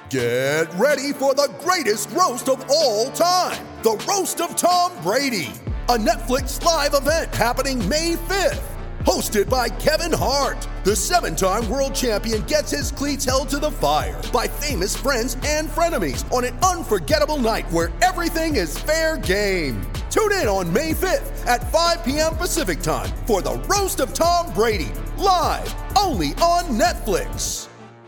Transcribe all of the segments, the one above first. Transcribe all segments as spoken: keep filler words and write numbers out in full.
Get ready for the greatest roast of all time, the Roast of Tom Brady, a Netflix live event happening May fifth. Hosted by Kevin Hart, the seven-time world champion gets his cleats held to the fire by famous friends and frenemies on an unforgettable night where everything is fair game. Tune in on May fifth at five p.m. Pacific time for the Roast of Tom Brady, live only on Netflix.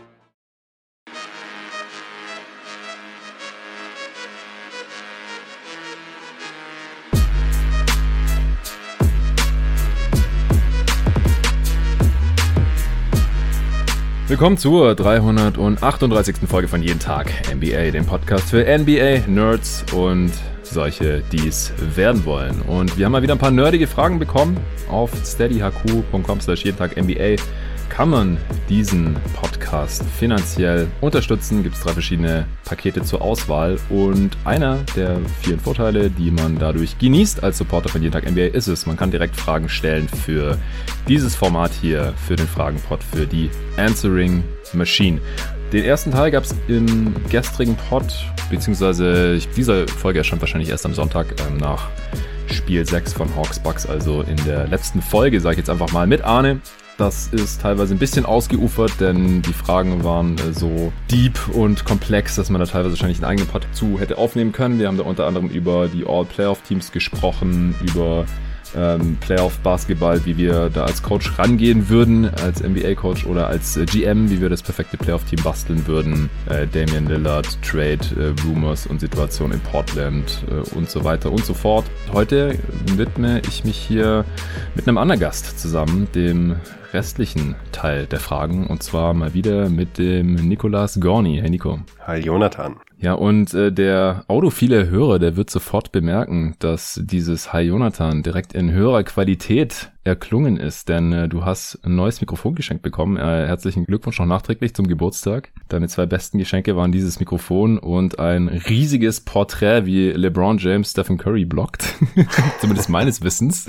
Willkommen zur dreihundertachtunddreißigsten Folge von Jeden Tag N B A, dem Podcast für N B A-Nerds und solche, die es werden wollen. Und wir haben mal wieder ein paar nerdige Fragen bekommen. Auf steadyhq punkt com slash jeden Tag N B A kann man diesen Podcast finanziell unterstützen. Gibt es drei verschiedene Pakete zur Auswahl. Und einer der vielen Vorteile, die man dadurch genießt als Supporter von Jeden Tag N B A, ist es, man kann direkt Fragen stellen für dieses Format hier, für den Fragenpod, für die Answering Machine. Den ersten Teil gab es im gestrigen Pod, beziehungsweise diese Folge erscheint wahrscheinlich erst am Sonntag ähm, nach Spiel sechs von Hawks Bucks, also in der letzten Folge, sage ich jetzt einfach mal, mit Arne. Das ist teilweise ein bisschen ausgeufert, denn die Fragen waren äh, so deep und komplex, dass man da teilweise wahrscheinlich einen eigenen Pod zu hätte aufnehmen können. Wir haben da unter anderem über die All-Playoff-Teams gesprochen, über ähm, Playoff-Basketball, wie wir da als Coach rangehen würden, als N B A-Coach oder als äh, G M, wie wir das perfekte Playoff-Team basteln würden. Äh, Damian Lillard, Trade, äh, Rumors und Situation in Portland äh, und so weiter und so fort. Heute widme ich mich hier mit einem anderen Gast zusammen, dem restlichen Teil der Fragen, und zwar mal wieder mit dem Nicolas Gorni. Hey Nico. Hi Jonathan. Ja, und äh, der audiophile Hörer, der wird sofort bemerken, dass dieses Hi Jonathan direkt in höherer Qualität erklungen ist, denn äh, du hast ein neues Mikrofon geschenkt bekommen. Äh, herzlichen Glückwunsch noch nachträglich zum Geburtstag. Deine zwei besten Geschenke waren dieses Mikrofon und ein riesiges Porträt, wie LeBron James Stephen Curry blockt. Zumindest meines Wissens.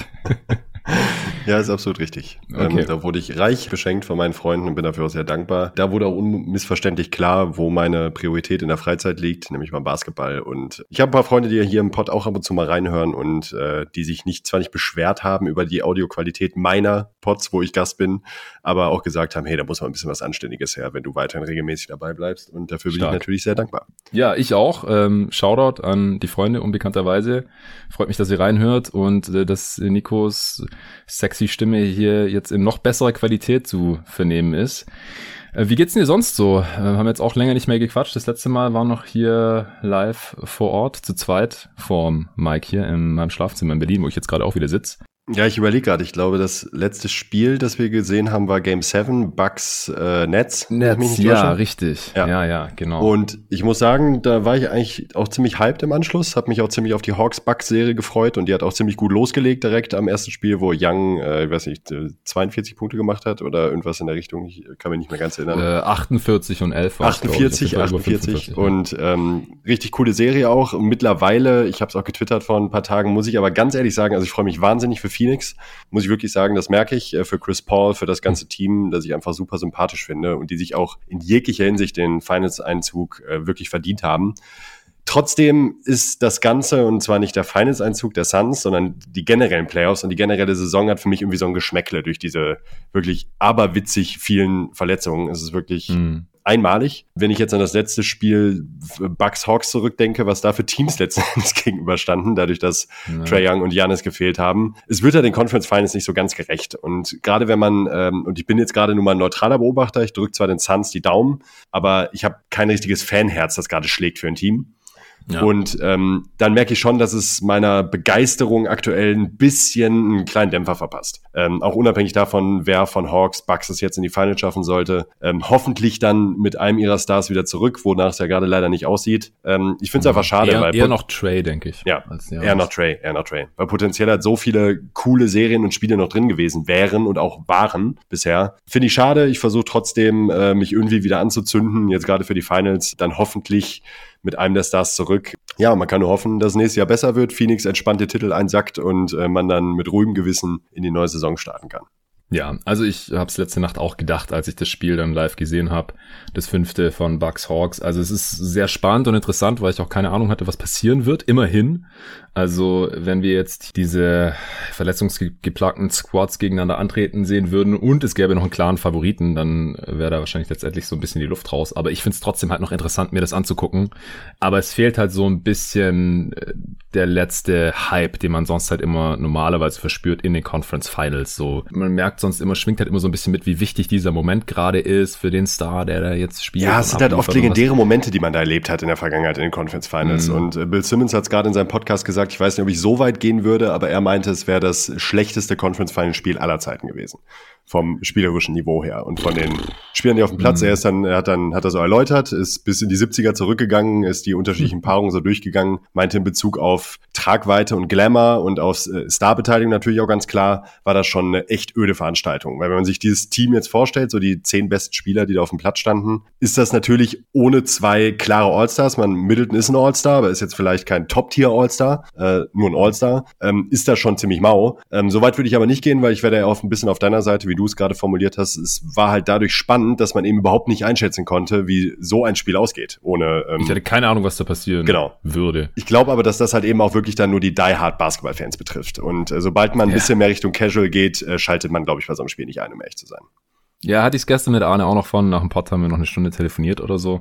Ja, ist absolut richtig. Okay. Ähm, da wurde ich reich beschenkt von meinen Freunden und bin dafür auch sehr dankbar. Da wurde auch unmissverständlich klar, wo meine Priorität in der Freizeit liegt, nämlich beim Basketball. Und ich habe ein paar Freunde, die hier im Pod auch ab und zu mal reinhören und äh, die sich nicht zwar nicht beschwert haben über die Audioqualität meiner Pods, wo ich Gast bin, aber auch gesagt haben, hey, da muss mal ein bisschen was Anständiges her, wenn du weiterhin regelmäßig dabei bleibst. Und dafür bin Stark. Ich natürlich sehr dankbar. Ja, ich auch. Ähm, Shoutout an die Freunde unbekannterweise. Freut mich, dass ihr reinhört und äh, dass Nikos sexy Stimme hier jetzt in noch besserer Qualität zu vernehmen ist. Äh, wie geht's denn dir sonst so? Äh, haben jetzt auch länger nicht mehr gequatscht. Das letzte Mal war noch hier live vor Ort, zu zweit, vorm Mike hier in meinem Schlafzimmer in Berlin, wo ich jetzt gerade auch wieder sitze. Ja, ich überlege gerade, ich glaube, das letzte Spiel, das wir gesehen haben, war Game sieben, Bucks, äh, Nets. Nets, ja, richtig. Ja. ja, ja, genau. Und ich muss sagen, da war ich eigentlich auch ziemlich hyped im Anschluss, habe mich auch ziemlich auf die Hawks-Bucks-Serie gefreut und die hat auch ziemlich gut losgelegt direkt am ersten Spiel, wo Young, äh, ich weiß nicht, zweiundvierzig Punkte gemacht hat oder irgendwas in der Richtung, ich kann mich nicht mehr ganz erinnern. Äh, achtundvierzig und elf war achtundvierzig, achtundvierzig und ähm, richtig coole Serie auch. Mittlerweile, ich habe es auch getwittert vor ein paar Tagen, muss ich aber ganz ehrlich sagen, also ich freue mich wahnsinnig für Phoenix, muss ich wirklich sagen, das merke ich, für Chris Paul, für das ganze Team, das ich einfach super sympathisch finde und die sich auch in jeglicher Hinsicht den Finals-Einzug äh, wirklich verdient haben. Trotzdem ist das Ganze, und zwar nicht der Finals-Einzug der Suns, sondern die generellen Playoffs und die generelle Saison hat für mich irgendwie so ein Geschmäckle durch diese wirklich aberwitzig vielen Verletzungen. Es ist wirklich mhm. einmalig. Wenn ich jetzt an das letzte Spiel Bucks Hawks zurückdenke, was da für Teams letztendlich gegenüberstanden, dadurch, dass ja. Trae Young und Giannis gefehlt haben. Es wird ja den Conference Finals nicht so ganz gerecht. Und gerade wenn man, ähm, und ich bin jetzt gerade nur mal ein neutraler Beobachter, ich drücke zwar den Suns die Daumen, aber ich habe kein richtiges Fanherz, das gerade schlägt für ein Team. Ja. Und ähm, dann merke ich schon, dass es meiner Begeisterung aktuell ein bisschen einen kleinen Dämpfer verpasst. Ähm, auch unabhängig davon, wer von Hawks, Bucks es jetzt in die Finals schaffen sollte. Ähm, hoffentlich dann mit einem ihrer Stars wieder zurück, wonach es ja gerade leider nicht aussieht. Ähm, ich finde es mhm. einfach schade. Eher, weil eher noch Trae, denke ich. Ja, eher noch Trae, eher noch Trae. Weil potenziell halt so viele coole Serien und Spiele noch drin gewesen wären und auch waren bisher. Finde ich schade. Ich versuche trotzdem, äh, mich irgendwie wieder anzuzünden, jetzt gerade für die Finals. Dann hoffentlich mit einem der Stars zurück. Ja, man kann nur hoffen, dass nächstes Jahr besser wird, Phoenix entspannte Titel einsackt und äh, man dann mit ruhigem Gewissen in die neue Saison starten kann. Ja, also ich habe es letzte Nacht auch gedacht, als ich das Spiel dann live gesehen habe, das fünfte von Bucks Hawks. Also es ist sehr spannend und interessant, weil ich auch keine Ahnung hatte, was passieren wird. Immerhin. Also wenn wir jetzt diese verletzungsgeplagten Squads gegeneinander antreten sehen würden und es gäbe noch einen klaren Favoriten, dann wäre da wahrscheinlich letztendlich so ein bisschen die Luft raus. Aber ich finde es trotzdem halt noch interessant, mir das anzugucken. Aber es fehlt halt so ein bisschen der letzte Hype, den man sonst halt immer normalerweise verspürt in den Conference Finals. So, man merkt sonst immer, schwingt halt immer so ein bisschen mit, wie wichtig dieser Moment gerade ist für den Star, der da jetzt spielt. Ja, es sind halt oft legendäre Momente, die man da erlebt hat in der Vergangenheit in den Conference Finals. Mhm. Und Bill Simmons hat es gerade in seinem Podcast gesagt, ich weiß nicht, ob ich so weit gehen würde, aber er meinte, es wäre das schlechteste Conference Finals Spiel aller Zeiten gewesen. Vom spielerischen Niveau her und von den Spielern, die auf dem Platz, mhm. er ist dann, er hat dann, hat er so erläutert, ist bis in die siebziger zurückgegangen, ist die unterschiedlichen Paarungen so durchgegangen, meinte in Bezug auf Tragweite und Glamour und auf äh, Starbeteiligung natürlich auch ganz klar, war das schon eine echt öde Veranstaltung. Weil wenn man sich dieses Team jetzt vorstellt, so die zehn besten Spieler, die da auf dem Platz standen, ist das natürlich ohne zwei klare Allstars. Man, Middleton ist ein Allstar, aber ist jetzt vielleicht kein Top-Tier-Allstar, äh, nur ein Allstar, ähm, ist das schon ziemlich mau. Ähm, Soweit würde ich aber nicht gehen, weil ich werde ja auch ein bisschen auf deiner Seite, wie du es gerade formuliert hast, es war halt dadurch spannend, dass man eben überhaupt nicht einschätzen konnte, wie so ein Spiel ausgeht. Ohne ähm, ich hatte keine Ahnung, was da passieren genau. würde. Ich glaube aber, dass das halt eben auch wirklich dann nur die Die-Hard-Basketball-Fans betrifft. Und äh, sobald man ein ja. bisschen mehr Richtung Casual geht, äh, schaltet man, glaube ich, bei so einem Spiel nicht ein, um ehrlich zu sein. Ja, hatte ich es gestern mit Arne auch noch von. Nach dem Pod haben wir noch eine Stunde telefoniert oder so.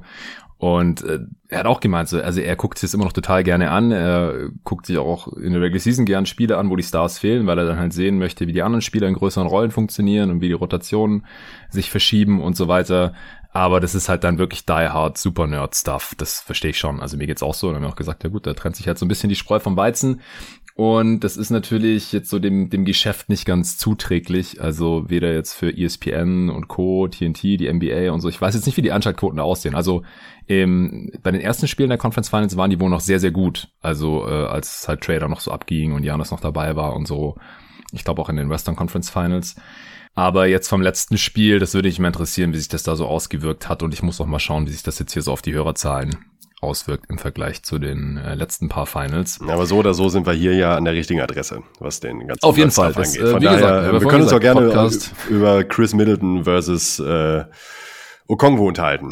Und äh, er hat auch gemeint, so, also er guckt sich das immer noch total gerne an. Er guckt sich auch in der Regular Season gerne Spiele an, wo die Stars fehlen, weil er dann halt sehen möchte, wie die anderen Spieler in größeren Rollen funktionieren und wie die Rotationen sich verschieben und so weiter. Aber das ist halt dann wirklich die-hard Super-Nerd-Stuff. Das verstehe ich schon. Also mir geht's auch so. Und dann haben wir auch gesagt, ja gut, da trennt sich halt so ein bisschen die Spreu vom Weizen. Und das ist natürlich jetzt so dem dem Geschäft nicht ganz zuträglich. Also weder jetzt für E S P N und Co., T N T, die N B A und so. Ich weiß jetzt nicht, wie die Anschaltquoten da aussehen. Also ähm, bei den ersten Spielen der Conference Finals waren die wohl noch sehr, sehr gut. Also äh, als halt Trader noch so abging und Giannis noch dabei war und so. Ich glaube auch in den Western Conference Finals. Aber jetzt vom letzten Spiel, das würde mich mal interessieren, wie sich das da so ausgewirkt hat. Und ich muss auch mal schauen, wie sich das jetzt hier so auf die Hörerzahlen auswirkt im Vergleich zu den äh, letzten paar Finals. Aber so oder so sind wir hier ja an der richtigen Adresse, was den ganzen auf jeden Fall das, angeht. Von äh, daher, gesagt, wir, wir können uns auch gerne Podcast. über Chris Middleton versus äh, Okongwu unterhalten.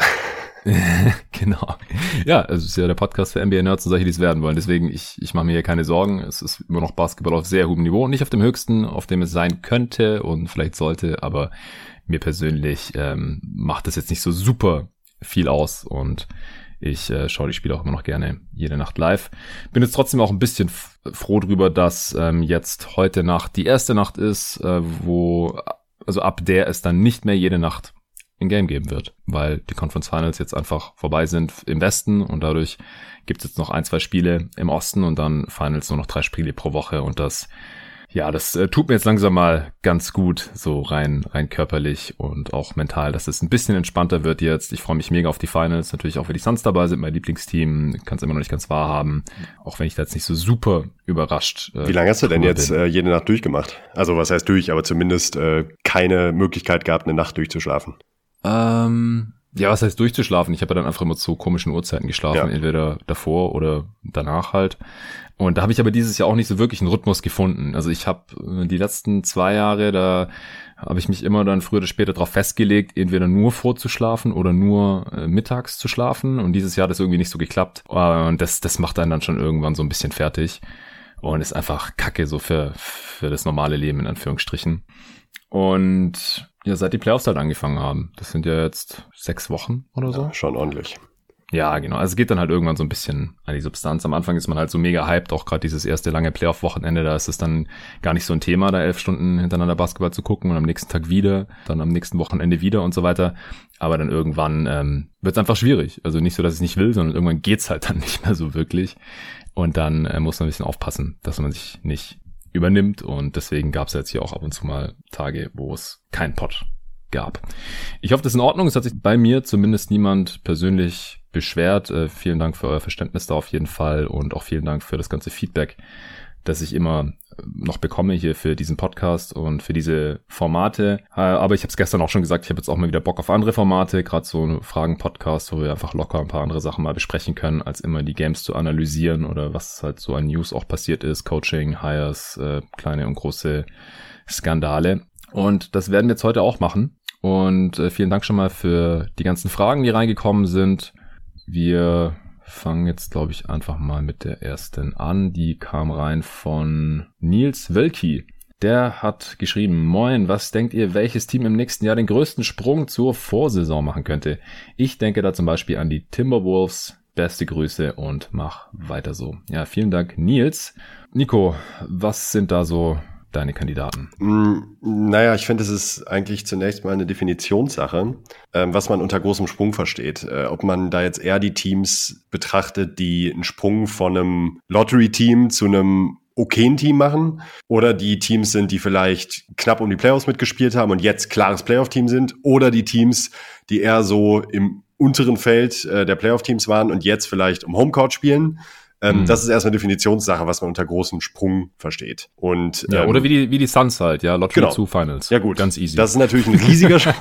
Genau. Ja, es ist ja der Podcast für N B A-Nerds und solche, die es werden wollen. Deswegen, ich, ich mache mir hier keine Sorgen. Es ist immer noch Basketball auf sehr hohem Niveau. Nicht auf dem höchsten, auf dem es sein könnte und vielleicht sollte, aber mir persönlich ähm, macht das jetzt nicht so super viel aus und ich äh, schaue die Spiele auch immer noch gerne jede Nacht live. Bin jetzt trotzdem auch ein bisschen f- froh drüber, dass ähm, jetzt heute Nacht die erste Nacht ist, äh, wo, also ab der es dann nicht mehr jede Nacht ein Game geben wird, weil die Conference Finals jetzt einfach vorbei sind im Westen und dadurch gibt es jetzt noch ein, zwei Spiele im Osten und dann Finals nur noch drei Spiele pro Woche und das Ja, das äh, tut mir jetzt langsam mal ganz gut, so rein rein körperlich und auch mental, dass es ein bisschen entspannter wird jetzt. Ich freue mich mega auf die Finals, natürlich auch, weil die Suns dabei sind, mein Lieblingsteam, kann es immer noch nicht ganz wahrhaben, auch wenn ich da jetzt nicht so super überrascht äh, Wie lange hast du denn jetzt äh, jede Nacht durchgemacht? Also was heißt durch, aber zumindest äh, keine Möglichkeit gehabt, eine Nacht durchzuschlafen? Ähm... Ja, was heißt durchzuschlafen? Ich habe ja dann einfach immer zu komischen Uhrzeiten geschlafen, ja. Entweder davor oder danach halt. Und da habe ich aber dieses Jahr auch nicht so wirklich einen Rhythmus gefunden. Also ich habe die letzten zwei Jahre, da habe ich mich immer dann früher oder später darauf festgelegt, entweder nur vorzuschlafen oder nur äh, mittags zu schlafen. Und dieses Jahr hat das irgendwie nicht so geklappt. Und das, das macht einen dann schon irgendwann so ein bisschen fertig. Und ist einfach Kacke so für, für das normale Leben in Anführungsstrichen. Und ja, seit die Playoffs halt angefangen haben. Das sind ja jetzt sechs Wochen oder so. Ja, schon ordentlich. Ja, genau. Also es geht dann halt irgendwann so ein bisschen an die Substanz. Am Anfang ist man halt so mega hyped, auch gerade dieses erste lange Playoff-Wochenende, da ist es dann gar nicht so ein Thema, da elf Stunden hintereinander Basketball zu gucken und am nächsten Tag wieder, dann am nächsten Wochenende wieder und so weiter. Aber dann irgendwann ähm, wird es einfach schwierig. Also nicht so, dass ich es nicht will, sondern irgendwann geht's halt dann nicht mehr so wirklich. Und dann äh, muss man ein bisschen aufpassen, dass man sich nicht übernimmt und deswegen gab es jetzt hier auch ab und zu mal Tage, wo es keinen Pod gab. Ich hoffe, das ist in Ordnung. Es hat sich bei mir zumindest niemand persönlich beschwert. Äh, vielen Dank für euer Verständnis da auf jeden Fall und auch vielen Dank für das ganze Feedback, das ich immer noch bekomme hier für diesen Podcast und für diese Formate. Aber ich habe es gestern auch schon gesagt, ich habe jetzt auch mal wieder Bock auf andere Formate, gerade so ein Fragen-Podcast, wo wir einfach locker ein paar andere Sachen mal besprechen können, als immer die Games zu analysieren oder was halt so an News auch passiert ist, Coaching, Hires, äh, kleine und große Skandale. Und das werden wir jetzt heute auch machen. Und äh, vielen Dank schon mal für die ganzen Fragen, die reingekommen sind. Wir fangen jetzt, glaube ich, einfach mal mit der ersten an. Die kam rein von Nils Wölki. Der hat geschrieben, moin, was denkt ihr, welches Team im nächsten Jahr den größten Sprung zur Vorsaison machen könnte? Ich denke da zum Beispiel an die Timberwolves. Beste Grüße und mach weiter so. Ja, vielen Dank, Nils. Nico, was sind da so deine Kandidaten? Mm, naja, ich finde, es ist eigentlich zunächst mal eine Definitionssache, ähm, was man unter großem Sprung versteht. Äh, ob man da jetzt eher die Teams betrachtet, die einen Sprung von einem Lottery-Team zu einem okayen Team machen oder die Teams sind, die vielleicht knapp um die Playoffs mitgespielt haben und jetzt klares Playoff-Team sind oder die Teams, die eher so im unteren Feld äh, der Playoff-Teams waren und jetzt vielleicht um Homecourt spielen. Ähm, mhm. Das ist erstmal eine Definitionssache, was man unter großem Sprung versteht. Und, ja, ähm, oder wie die, wie die Suns halt, ja, Lottery genau. zu Finals. Ja gut, ganz easy. Das ist natürlich ein riesiger Sprung.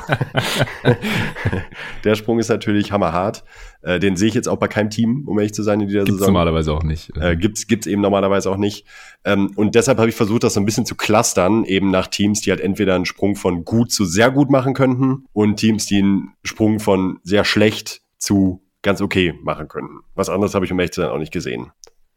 Der Sprung ist natürlich hammerhart. Äh, den sehe ich jetzt auch bei keinem Team, um ehrlich zu sein in dieser gibt's Saison. Normalerweise auch nicht. Äh, gibt's gibt's eben normalerweise auch nicht. Ähm, und deshalb habe ich versucht, das so ein bisschen zu clustern, eben nach Teams, die halt entweder einen Sprung von gut zu sehr gut machen könnten und Teams, die einen Sprung von sehr schlecht zu ganz okay machen könnten. Was anderes habe ich um ehrlich zu sein auch nicht gesehen.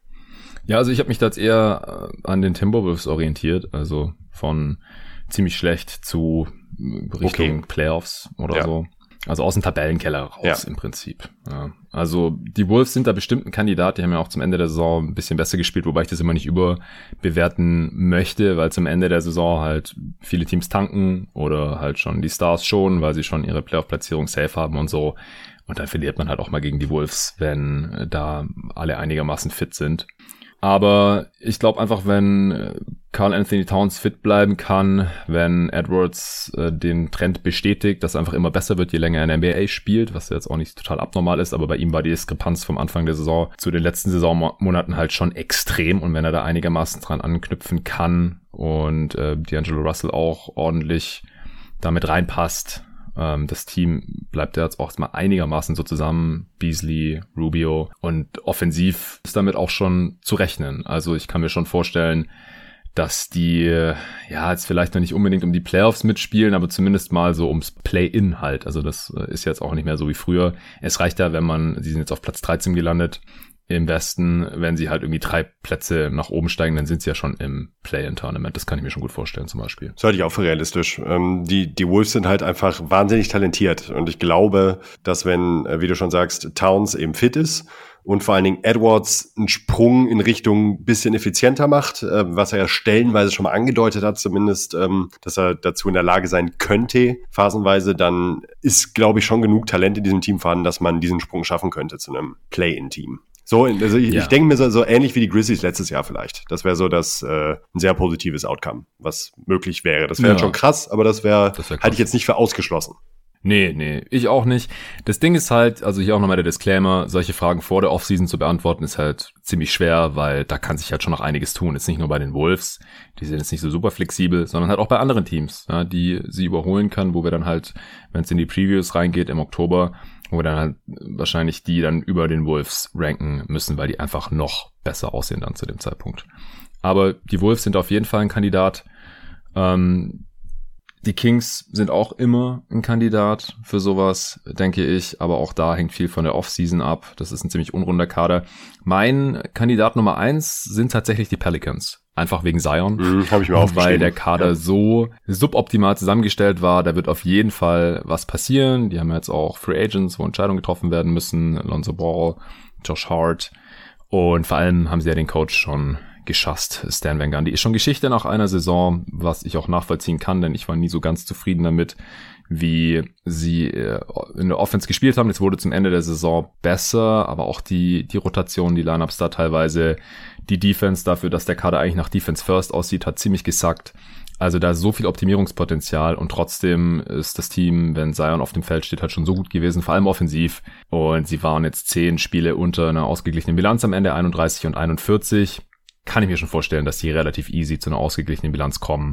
Ja, also ich habe mich da jetzt eher an den Timberwolves orientiert, also von ziemlich schlecht zu Richtung okay. Playoffs oder ja. so. Also aus dem Tabellenkeller raus ja. im Prinzip. Ja. Also die Wolves sind da bestimmt ein Kandidat, die haben ja auch zum Ende der Saison ein bisschen besser gespielt, wobei ich das immer nicht überbewerten möchte, weil zum Ende der Saison halt viele Teams tanken oder halt schon die Stars schon, weil sie schon ihre Playoff-Platzierung safe haben und so. Und dann verliert man halt auch mal gegen die Wolves, wenn da alle einigermaßen fit sind. Aber ich glaube einfach, wenn Karl Anthony Towns fit bleiben kann, wenn Edwards äh, den Trend bestätigt, dass er einfach immer besser wird, je länger er in der N B A spielt, was jetzt auch nicht total abnormal ist, aber bei ihm war die Diskrepanz vom Anfang der Saison zu den letzten Saisonmonaten halt schon extrem. Und wenn er da einigermaßen dran anknüpfen kann und äh, D'Angelo Russell auch ordentlich damit reinpasst, das Team bleibt ja jetzt auch mal einigermaßen so zusammen, Beasley, Rubio, und offensiv ist damit auch schon zu rechnen. Also ich kann mir schon vorstellen, dass die ja jetzt vielleicht noch nicht unbedingt um die Playoffs mitspielen, aber zumindest mal so ums Play-In halt. Also das ist jetzt auch nicht mehr so wie früher. Es reicht ja, wenn man, sie sind jetzt auf Platz dreizehn gelandet im Westen, wenn sie halt irgendwie drei Plätze nach oben steigen, dann sind sie ja schon im Play-In-Tournament. Das kann ich mir schon gut vorstellen zum Beispiel. Das halte ich auch für realistisch. Ähm, die, die Wolves sind halt einfach wahnsinnig talentiert und ich glaube, dass wenn, wie du schon sagst, Towns eben fit ist und vor allen Dingen Edwards einen Sprung in Richtung bisschen effizienter macht, äh, was er ja stellenweise schon mal angedeutet hat, zumindest, ähm, dass er dazu in der Lage sein könnte, phasenweise, dann ist, glaube ich, schon genug Talent in diesem Team vorhanden, dass man diesen Sprung schaffen könnte zu einem Play-In-Team. So, also ich, ja. ich denke mir so, so ähnlich wie die Grizzlies letztes Jahr vielleicht. Das wäre so das äh, ein sehr positives Outcome, was möglich wäre. Das wäre ja. schon krass, aber das wäre wär halte ich jetzt nicht für ausgeschlossen. Nee, nee, ich auch nicht. Das Ding ist halt, also hier auch nochmal der Disclaimer, solche Fragen vor der Offseason zu beantworten ist halt ziemlich schwer, weil da kann sich halt schon noch einiges tun. Jetzt nicht nur bei den Wolves, die sind jetzt nicht so super flexibel, sondern halt auch bei anderen Teams, ja, die sie überholen kann, wo wir dann halt, wenn es in die Previews reingeht im Oktober, wo wir dann halt wahrscheinlich die dann über den Wolves ranken müssen, weil die einfach noch besser aussehen dann zu dem Zeitpunkt. Aber die Wolves sind auf jeden Fall ein Kandidat. Ähm, die Kings sind auch immer ein Kandidat für sowas, denke ich. Aber auch da hängt viel von der Offseason ab. Das ist ein ziemlich unrunder Kader. Mein Kandidat Nummer eins sind tatsächlich die Pelicans. Einfach wegen Zion. Mhm, hab ich mir aufgeschrieben. Weil der Kader ja. so suboptimal zusammengestellt war. Da wird auf jeden Fall was passieren. Die haben jetzt auch Free Agents, wo Entscheidungen getroffen werden müssen. Lonzo Ball, Josh Hart. Und vor allem haben sie ja den Coach schon geschasst, Stan Van Gundy. Ist schon Geschichte nach einer Saison, was ich auch nachvollziehen kann, denn ich war nie so ganz zufrieden damit, wie sie in der Offense gespielt haben. Jetzt wurde zum Ende der Saison besser, aber auch die die Rotation, die Lineups da teilweise, die Defense dafür, dass der Kader eigentlich nach Defense First aussieht, hat ziemlich gesackt. Also da ist so viel Optimierungspotenzial und trotzdem ist das Team, wenn Zion auf dem Feld steht, halt schon so gut gewesen, vor allem offensiv. Und sie waren jetzt zehn Spiele unter einer ausgeglichenen Bilanz am Ende, einunddreißig und einundvierzig. Kann ich mir schon vorstellen, dass die relativ easy zu einer ausgeglichenen Bilanz kommen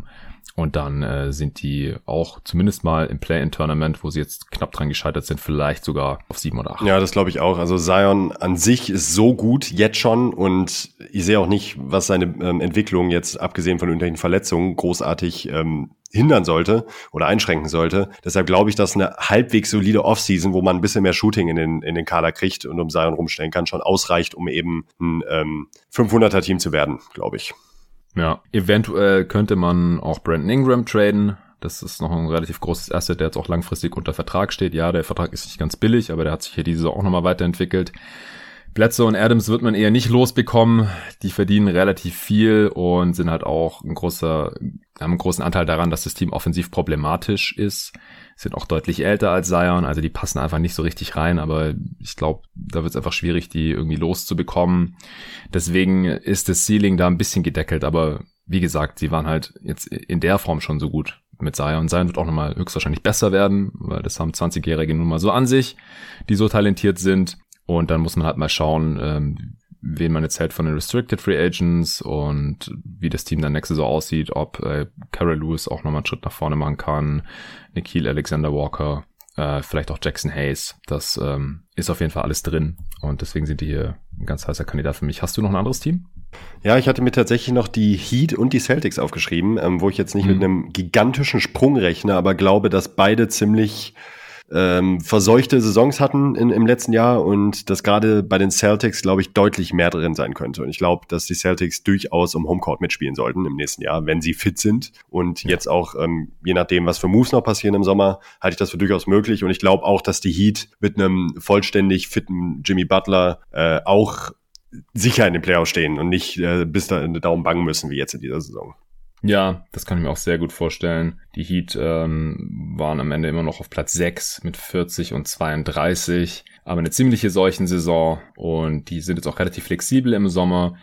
Und dann äh, sind die auch zumindest mal im Play-in-Tournament, wo sie jetzt knapp dran gescheitert sind, vielleicht sogar auf sieben oder acht. Ja, das glaube ich auch. Also Zion an sich ist so gut, jetzt schon. Und ich sehe auch nicht, was seine ähm, Entwicklung jetzt, abgesehen von irgendwelchen Verletzungen, großartig ähm, hindern sollte oder einschränken sollte. Deshalb glaube ich, dass eine halbwegs solide Offseason, wo man ein bisschen mehr Shooting in den, in den Kader kriegt und um Zion rumstellen kann, schon ausreicht, um eben ein ähm, fünfhunderter-Team zu werden, glaube ich. Ja, eventuell könnte man auch Brandon Ingram traden. Das ist noch ein relativ großes Asset, der jetzt auch langfristig unter Vertrag steht. Ja, der Vertrag ist nicht ganz billig, aber der hat sich hier diese Saison auch nochmal weiterentwickelt. Bledsoe und Adams wird man eher nicht losbekommen. Die verdienen relativ viel und sind halt auch ein großer, haben einen großen Anteil daran, dass das Team offensiv problematisch ist. Sind auch deutlich älter als Zion, also die passen einfach nicht so richtig rein, aber ich glaube, da wird es einfach schwierig, die irgendwie loszubekommen. Deswegen ist das Ceiling da ein bisschen gedeckelt, aber wie gesagt, sie waren halt jetzt in der Form schon so gut mit Zion. Zion wird auch nochmal höchstwahrscheinlich besser werden, weil das haben zwanzigjährige nun mal so an sich, die so talentiert sind. Und dann muss man halt mal schauen, ähm, wen man jetzt hält von den Restricted Free Agents und wie das Team dann nächste Saison aussieht, ob äh, Kara Lewis auch nochmal einen Schritt nach vorne machen kann, Nickeil Alexander-Walker, äh, vielleicht auch Jackson Hayes. Das ähm, ist auf jeden Fall alles drin und deswegen sind die hier ein ganz heißer Kandidat für mich. Hast du noch ein anderes Team? Ja, ich hatte mir tatsächlich noch die Heat und die Celtics aufgeschrieben, ähm, wo ich jetzt nicht mhm. mit einem gigantischen Sprung rechne, aber glaube, dass beide ziemlich ähm, verseuchte Saisons hatten in, im letzten Jahr und dass gerade bei den Celtics, glaube ich, deutlich mehr drin sein könnte. Und ich glaube, dass die Celtics durchaus um Homecourt mitspielen sollten im nächsten Jahr, wenn sie fit sind. Und ja. jetzt auch, ähm, je nachdem, was für Moves noch passieren im Sommer, halte ich das für durchaus möglich. Und ich glaube auch, dass die Heat mit einem vollständig fitten Jimmy Butler äh, auch sicher in den Playoffs stehen und nicht äh, bis da in den Daumen bangen müssen, wie jetzt in dieser Saison. Ja, das kann ich mir auch sehr gut vorstellen. Die Heat ähm, waren am Ende immer noch auf Platz sechs mit vierzig und zweiunddreißig, aber eine ziemliche Seuchensaison und die sind jetzt auch relativ flexibel im Sommer.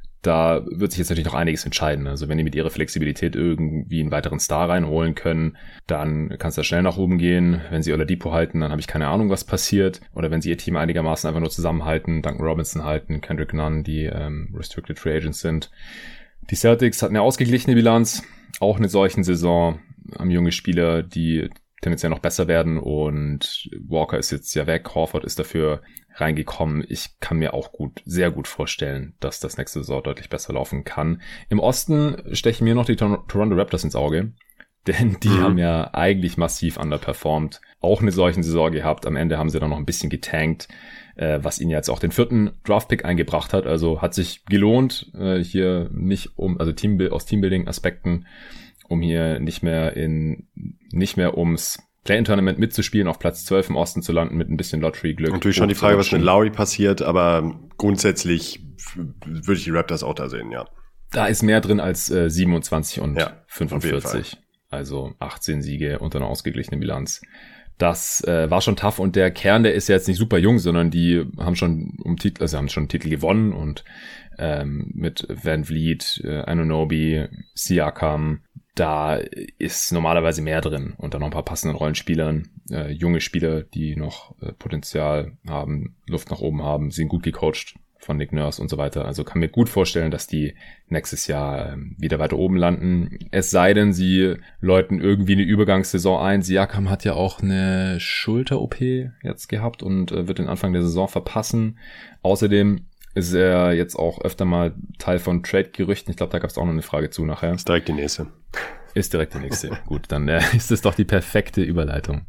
Da wird sich jetzt natürlich noch einiges entscheiden. Also wenn die mit ihrer Flexibilität irgendwie einen weiteren Star reinholen können, dann kann es da schnell nach oben gehen. Wenn sie Oladipo halten, dann habe ich keine Ahnung, was passiert. Oder wenn sie ihr Team einigermaßen einfach nur zusammenhalten, Duncan Robinson halten, Kendrick Nunn, die ähm, Restricted Free Agents sind. Die Celtics hatten eine ausgeglichene Bilanz, auch eine solchen Saison, haben junge Spieler, die tendenziell noch besser werden und Walker ist jetzt ja weg, Horford ist dafür reingekommen. Ich kann mir auch gut, sehr gut vorstellen, dass das nächste Saison deutlich besser laufen kann. Im Osten stechen mir noch die Tor- Toronto Raptors ins Auge, denn die mhm. haben ja eigentlich massiv underperformed, auch eine solchen Saison gehabt. Am Ende haben sie dann noch ein bisschen getankt, was ihnen jetzt auch den vierten Draftpick eingebracht hat. Also hat sich gelohnt, hier nicht um, also Team, aus Teambuilding-Aspekten, um hier nicht mehr in, nicht mehr ums Play-in-Tournament mitzuspielen, auf Platz zwölf im Osten zu landen mit ein bisschen Lottery-Glück. Natürlich schon die Frage, was mit Lowry passiert, aber grundsätzlich würde ich die Raptors auch da sehen, ja. Da ist mehr drin als äh, siebenundzwanzig und ja, fünfundvierzig. Also achtzehn Siege und eine ausgeglichene Bilanz. Das äh, war schon tough und der Kern, der ist ja jetzt nicht super jung, sondern die haben schon um Titel, also haben schon einen Titel gewonnen und ähm, mit Van Vliet, äh, Anunoby, Siakam, da ist normalerweise mehr drin und dann noch ein paar passenden Rollenspielern, äh, junge Spieler, die noch äh, Potenzial haben, Luft nach oben haben, sind gut gecoacht von Nick Nurse und so weiter. Also kann mir gut vorstellen, dass die nächstes Jahr ähm, wieder weiter oben landen. Es sei denn, sie läuten irgendwie eine Übergangssaison ein. Siakam hat ja auch eine Schulter-O P jetzt gehabt und äh, wird den Anfang der Saison verpassen. Außerdem ist er jetzt auch öfter mal Teil von Trade-Gerüchten. Ich glaube, da gab es auch noch eine Frage zu nachher. Ist direkt die nächste. Ist direkt die nächste. Gut, dann äh, ist es doch die perfekte Überleitung.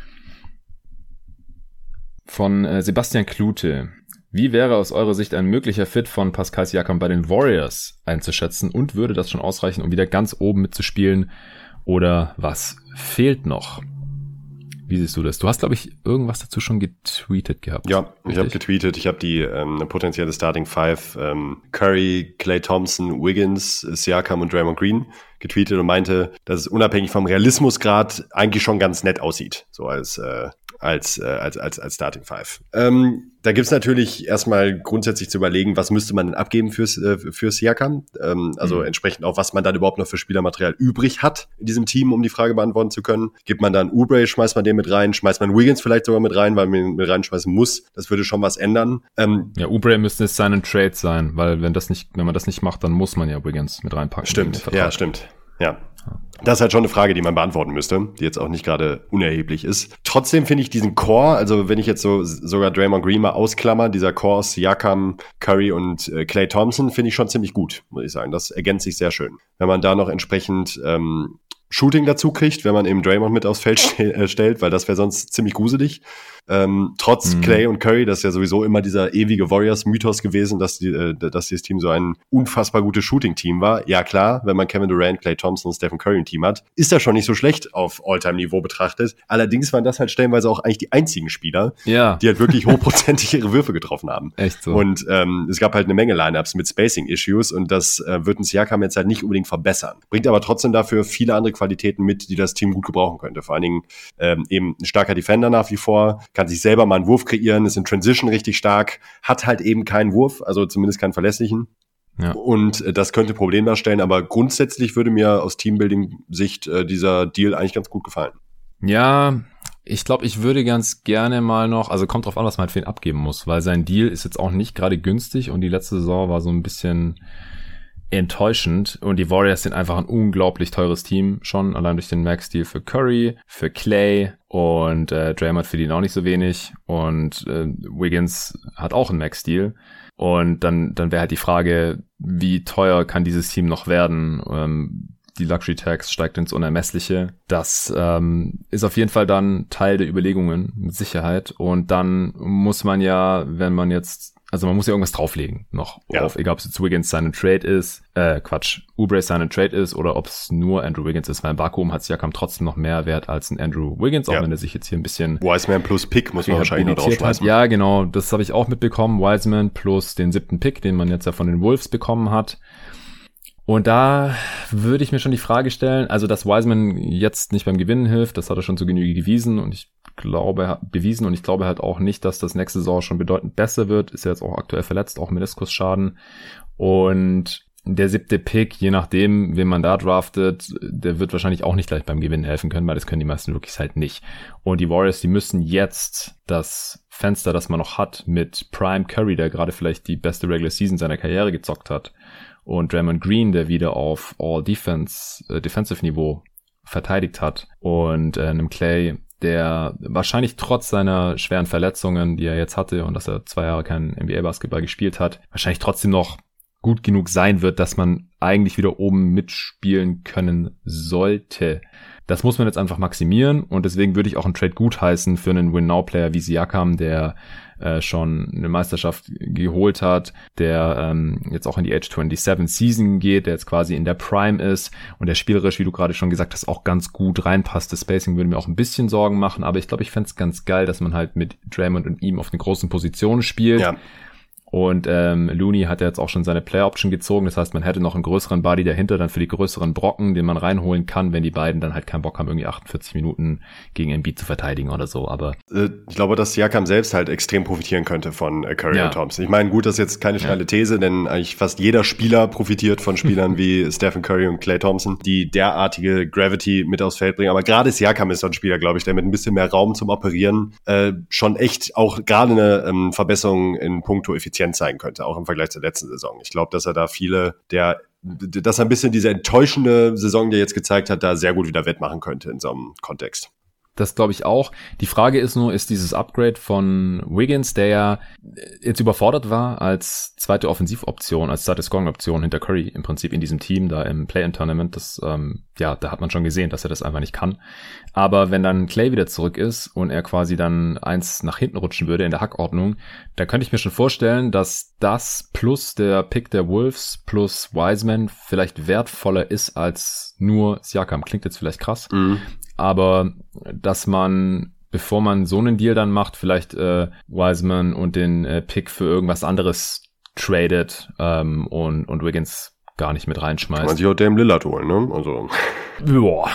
Von äh, Sebastian Klute. Wie wäre aus eurer Sicht ein möglicher Fit von Pascal Siakam bei den Warriors einzuschätzen und würde das schon ausreichen, um wieder ganz oben mitzuspielen? Oder was fehlt noch? Wie siehst du das? Du hast, glaube ich, irgendwas dazu schon getweetet gehabt. Ja, richtig? Ich habe getweetet. Ich habe die ähm, eine potenzielle Starting Five ähm, Curry, Klay Thompson, Wiggins, Siakam und Draymond Green getweetet und meinte, dass es unabhängig vom Realismusgrad eigentlich schon ganz nett aussieht, so als äh, als äh, als als als Starting Five. Ähm, da gibt's natürlich erstmal grundsätzlich zu überlegen, was müsste man denn abgeben fürs äh, für Siakam, ähm, also mhm. entsprechend auch, was man dann überhaupt noch für Spielermaterial übrig hat in diesem Team, um die Frage beantworten zu können. Gibt man dann Oubre, schmeißt man den mit rein, schmeißt man Wiggins vielleicht sogar mit rein, weil man ihn mit reinschmeißen muss. Das würde schon was ändern. Ähm, ja, Oubre müsste es sein ein Trade sein, weil wenn das nicht, wenn man das nicht macht, dann muss man ja Wiggins mit reinpacken. Stimmt, ja, stimmt. Ja. Das ist halt schon eine Frage, die man beantworten müsste, die jetzt auch nicht gerade unerheblich ist. Trotzdem finde ich diesen Core, also wenn ich jetzt so sogar Draymond Green mal ausklammer, dieser Core aus Siakam, Curry und äh, Klay Thompson, finde ich schon ziemlich gut, muss ich sagen. Das ergänzt sich sehr schön. Wenn man da noch entsprechend ähm, Shooting dazu kriegt, wenn man eben Draymond mit aufs Feld st- äh, stellt, weil das wäre sonst ziemlich gruselig. Ähm, trotz mhm. Klay und Curry, das ist ja sowieso immer dieser ewige Warriors-Mythos gewesen, dass, die, äh, dass dieses Team so ein unfassbar gutes Shooting-Team war. Ja klar, wenn man Kevin Durant, Klay Thompson und Stephen Curry im Team hat, ist das schon nicht so schlecht auf All-Time-Niveau betrachtet. Allerdings waren das halt stellenweise auch eigentlich die einzigen Spieler, ja. die halt wirklich hochprozentig ihre Würfe getroffen haben. Echt so. Und ähm, es gab halt eine Menge Lineups mit Spacing-Issues und das äh, wird ein Siakam jetzt halt nicht unbedingt verbessern. Bringt aber trotzdem dafür viele andere Qualitäten mit, die das Team gut gebrauchen könnte. Vor allen Dingen ähm, eben ein starker Defender nach wie vor, kann sich selber mal einen Wurf kreieren, ist in Transition richtig stark, hat halt eben keinen Wurf, also zumindest keinen verlässlichen. Ja. Und äh, das könnte Probleme darstellen, aber grundsätzlich würde mir aus Teambuilding-Sicht äh, dieser Deal eigentlich ganz gut gefallen. Ja, ich glaube, ich würde ganz gerne mal noch, also kommt drauf an, was man halt für ihn abgeben muss, weil sein Deal ist jetzt auch nicht gerade günstig und die letzte Saison war so ein bisschen enttäuschend und die Warriors sind einfach ein unglaublich teures Team schon, allein durch den Max-Deal für Curry, für Klay und äh, Draymond verdient auch nicht so wenig und äh, Wiggins hat auch einen Max-Deal und dann dann wäre halt die Frage, wie teuer kann dieses Team noch werden? Ähm, die Luxury Tax steigt ins Unermessliche. Das ähm, ist auf jeden Fall dann Teil der Überlegungen mit Sicherheit und dann muss man ja, wenn man jetzt Also man muss ja irgendwas drauflegen noch ja. auf, egal ob es jetzt Wiggins Sign and Trade ist, äh, Quatsch, Oubre Sign and Trade ist oder ob es nur Andrew Wiggins ist, weil im Vakuum hat Siakam trotzdem noch mehr Wert als ein Andrew Wiggins, auch ja. wenn er sich jetzt hier ein bisschen Wiseman plus Pick muss man wahrscheinlich noch draufschmeißen. Ja, genau, das habe ich auch mitbekommen, Wiseman plus den siebten Pick, den man jetzt ja von den Wolves bekommen hat. Und da würde ich mir schon die Frage stellen, also dass Wiseman jetzt nicht beim Gewinnen hilft, das hat er schon zu Genüge gewiesen und ich glaube, bewiesen und ich glaube halt auch nicht, dass das nächste Saison schon bedeutend besser wird, ist ja jetzt auch aktuell verletzt, auch Meniskusschaden und der siebte Pick, je nachdem, wen man da draftet, der wird wahrscheinlich auch nicht gleich beim Gewinnen helfen können, weil das können die meisten Rookies halt nicht. Und die Warriors, die müssen jetzt das Fenster, das man noch hat mit Prime Curry, der gerade vielleicht die beste Regular Season seiner Karriere gezockt hat, und Draymond Green, der wieder auf All-Defense, äh, Defensive-Niveau verteidigt hat und äh, einem Klay, der wahrscheinlich trotz seiner schweren Verletzungen, die er jetzt hatte und dass er zwei Jahre keinen N B A-Basketball gespielt hat, wahrscheinlich trotzdem noch gut genug sein wird, dass man eigentlich wieder oben mitspielen können sollte. Das muss man jetzt einfach maximieren und deswegen würde ich auch einen Trade gutheißen für einen Win-Now-Player wie Siakam, der äh, schon eine Meisterschaft geholt hat, der ähm, jetzt auch in die Age siebenundzwanzig Season geht, der jetzt quasi in der Prime ist und der spielerisch, wie du gerade schon gesagt hast, auch ganz gut reinpasst. Das Spacing würde mir auch ein bisschen Sorgen machen, aber ich glaube, ich fände es ganz geil, dass man halt mit Draymond und ihm auf den großen Positionen spielt. Ja. Und ähm, Looney hat ja jetzt auch schon seine Player-Option gezogen. Das heißt, man hätte noch einen größeren Body dahinter, dann für die größeren Brocken, den man reinholen kann, wenn die beiden dann halt keinen Bock haben, irgendwie achtundvierzig Minuten gegen Embiid zu verteidigen oder so. Aber ich glaube, dass Siakam selbst halt extrem profitieren könnte von Curry ja. und Thompson. Ich meine, gut, das ist jetzt keine steile ja. These, denn eigentlich fast jeder Spieler profitiert von Spielern wie Stephen Curry und Klay Thompson, die derartige Gravity mit aufs Feld bringen. Aber gerade Siakam ist so ein Spieler, glaube ich, der mit ein bisschen mehr Raum zum Operieren äh, schon echt auch gerade eine ähm, Verbesserung in puncto Effizienz zeigen könnte, auch im Vergleich zur letzten Saison. Ich glaube, dass er da viele der, dass er ein bisschen diese enttäuschende Saison, die er jetzt gezeigt hat, da sehr gut wieder wettmachen könnte in so einem Kontext. Das glaube ich auch. Die Frage ist nur, ist dieses Upgrade von Wiggins, der ja jetzt überfordert war als zweite Offensivoption, als zweite Scoring-Option hinter Curry im Prinzip in diesem Team da im Play-In-Tournament, das, ähm, ja, da hat man schon gesehen, dass er das einfach nicht kann. Aber wenn dann Klay wieder zurück ist und er quasi dann eins nach hinten rutschen würde in der Hackordnung, da könnte ich mir schon vorstellen, dass das plus der Pick der Wolves plus Wiseman vielleicht wertvoller ist als nur Siakam. Klingt jetzt vielleicht krass. Mhm. Aber dass man, bevor man so einen Deal dann macht, vielleicht äh, Wiseman und den äh, Pick für irgendwas anderes tradet ähm, und, und Wiggins gar nicht mit reinschmeißt. Kann man sich auch Dame Lillard holen, ne? Also. Boah.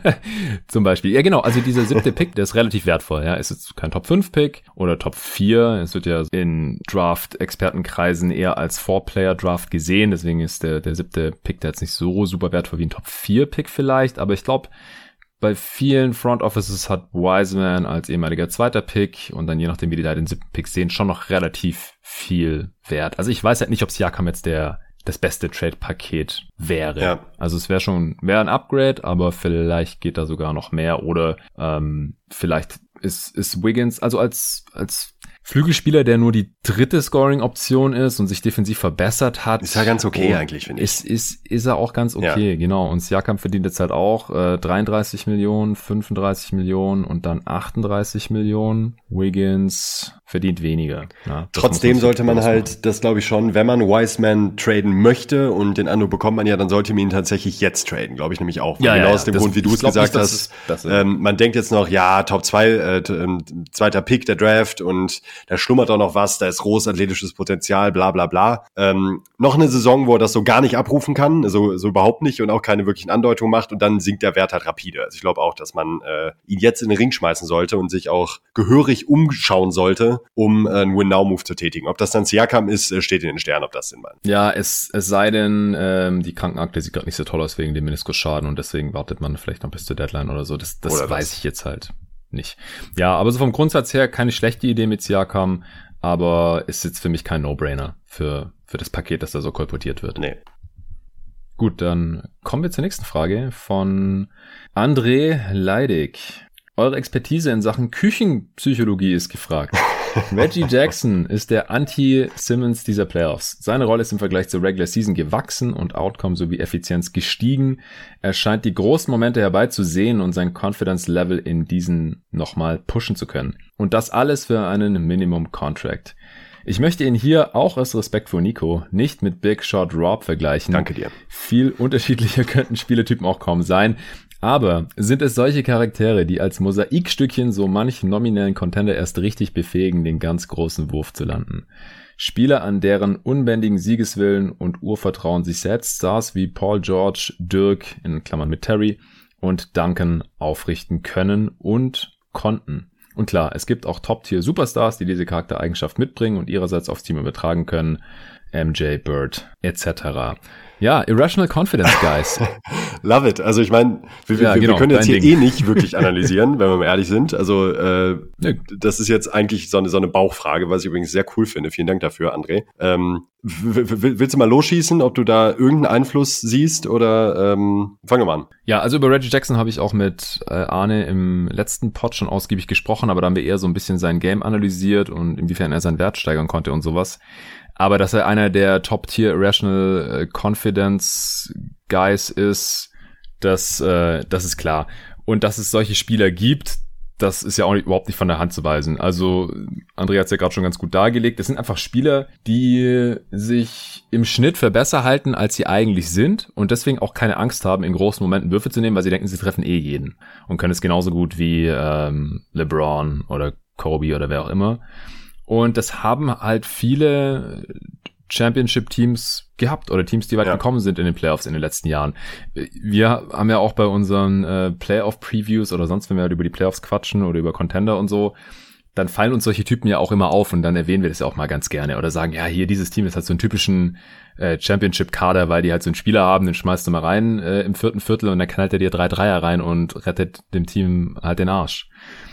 Zum Beispiel. Ja, genau. Also dieser siebte Pick, der ist relativ wertvoll. Ja, ist jetzt kein Top fünf Pick oder Top vier. Es wird ja in Draft-Expertenkreisen eher als Four-Player-Draft gesehen. Deswegen ist der, der siebte Pick da jetzt nicht so super wertvoll wie ein Top vier Pick vielleicht. Aber ich glaube, bei vielen Front Offices hat Wiseman als ehemaliger zweiter Pick und dann je nachdem, wie die da den siebten Pick sehen, schon noch relativ viel Wert. Also ich weiß halt nicht, ob Siakam jetzt der das beste Trade-Paket wäre. Ja. Also es wäre schon, wäre ein Upgrade, aber vielleicht geht da sogar noch mehr oder ähm, vielleicht ist, ist Wiggins, also als, als Flügelspieler, der nur die dritte Scoring-Option ist und sich defensiv verbessert hat. Ist ja ganz okay eigentlich, finde ich. Ist, ist, ist er auch ganz okay, ja. Genau. Und Siakam verdient jetzt halt auch äh, dreiunddreißig Millionen, fünfunddreißig Millionen und dann achtunddreißig Millionen. Wiggins verdient weniger. Ja, Trotzdem sollte man halt, das glaube ich schon, wenn man Wiseman traden möchte und den Anu bekommt man ja, dann sollte man ihn tatsächlich jetzt traden, glaube ich nämlich auch. Ja, genau ja, aus dem das, Grund, wie du es gesagt nicht, hast. Ist, das ähm, man denkt jetzt noch, ja, Top zwei, äh, zweiter Pick der Draft und da schlummert auch noch was, da ist großes athletisches Potenzial, bla bla bla. Ähm, noch eine Saison, wo er das so gar nicht abrufen kann, so, so überhaupt nicht und auch keine wirklichen Andeutungen macht und dann sinkt der Wert halt rapide. Also ich glaube auch, dass man äh, ihn jetzt in den Ring schmeißen sollte und sich auch gehörig umschauen sollte, um äh, einen Win-Now-Move zu tätigen. Ob das dann Siakam ist, steht in den Sternen, ob das Sinn macht. Ja, es, es sei denn, ähm, die Krankenakte sieht gerade nicht so toll aus wegen dem Meniskusschaden und deswegen wartet man vielleicht noch bis zur Deadline oder so. Das, das oder weiß das. ich jetzt halt nicht. Ja, aber so vom Grundsatz her keine schlechte Idee mit Siakam, aber ist jetzt für mich kein No-Brainer für, für das Paket, das da so kolportiert wird. Nee. Gut, dann kommen wir zur nächsten Frage von André Leidig. Eure Expertise in Sachen Küchenpsychologie ist gefragt. Reggie Jackson ist der Anti-Simmons dieser Playoffs. Seine Rolle ist im Vergleich zur Regular Season gewachsen und Outcome sowie Effizienz gestiegen. Er scheint die großen Momente herbeizusehen und sein Confidence-Level in diesen nochmal pushen zu können. Und das alles für einen Minimum-Contract. Ich möchte ihn hier auch aus Respekt vor Nico nicht mit Big Shot Rob vergleichen. Danke dir. Viel unterschiedlicher könnten Spieletypen auch kaum sein. Aber sind es solche Charaktere, die als Mosaikstückchen so manchen nominellen Contender erst richtig befähigen, den ganz großen Wurf zu landen? Spieler, an deren unbändigen Siegeswillen und Urvertrauen sich selbst Stars wie Paul George, Dirk, in Klammern mit Terry, und Duncan aufrichten können und konnten. Und klar, es gibt auch Top-Tier-Superstars, die diese Charaktereigenschaft mitbringen und ihrerseits aufs Team übertragen können. M J, Bird, et cetera. Ja, Irrational Confidence, Guys. Love it. Also ich meine, wir, ja, wir, genau, wir können jetzt hier Ding. eh nicht wirklich analysieren, wenn wir mal ehrlich sind. Also äh, ja. Das ist jetzt eigentlich so eine, so eine Bauchfrage, was ich übrigens sehr cool finde. Vielen Dank dafür, André. Ähm, willst du mal losschießen, ob du da irgendeinen Einfluss siehst oder ähm, fangen wir mal an. Ja, also über Reggie Jackson habe ich auch mit äh, Arne im letzten Pod schon ausgiebig gesprochen, aber da haben wir eher so ein bisschen sein Game analysiert und inwiefern er seinen Wert steigern konnte und sowas. Aber dass er einer der Top-Tier Irrational Confidence Guys ist, das, äh, das ist klar. Und dass es solche Spieler gibt, das ist ja auch nicht, überhaupt nicht von der Hand zu weisen. Also André hat es ja gerade schon ganz gut dargelegt. Das sind einfach Spieler, die sich im Schnitt für besser halten, als sie eigentlich sind und deswegen auch keine Angst haben, in großen Momenten Würfe zu nehmen, weil sie denken, sie treffen eh jeden und können es genauso gut wie ähm, LeBron oder Kobe oder wer auch immer. Und das haben halt viele Championship-Teams gehabt oder Teams, die weit ja. gekommen sind in den Playoffs in den letzten Jahren. Wir haben ja auch bei unseren äh, Playoff-Previews oder sonst, wenn wir halt über die Playoffs quatschen oder über Contender und so, dann fallen uns solche Typen ja auch immer auf und dann erwähnen wir das ja auch mal ganz gerne oder sagen, ja, hier dieses Team ist halt so einen typischen äh, Championship-Kader, weil die halt so einen Spieler haben, den schmeißt du mal rein äh, im vierten Viertel und dann knallt er dir drei Dreier rein und rettet dem Team halt den Arsch.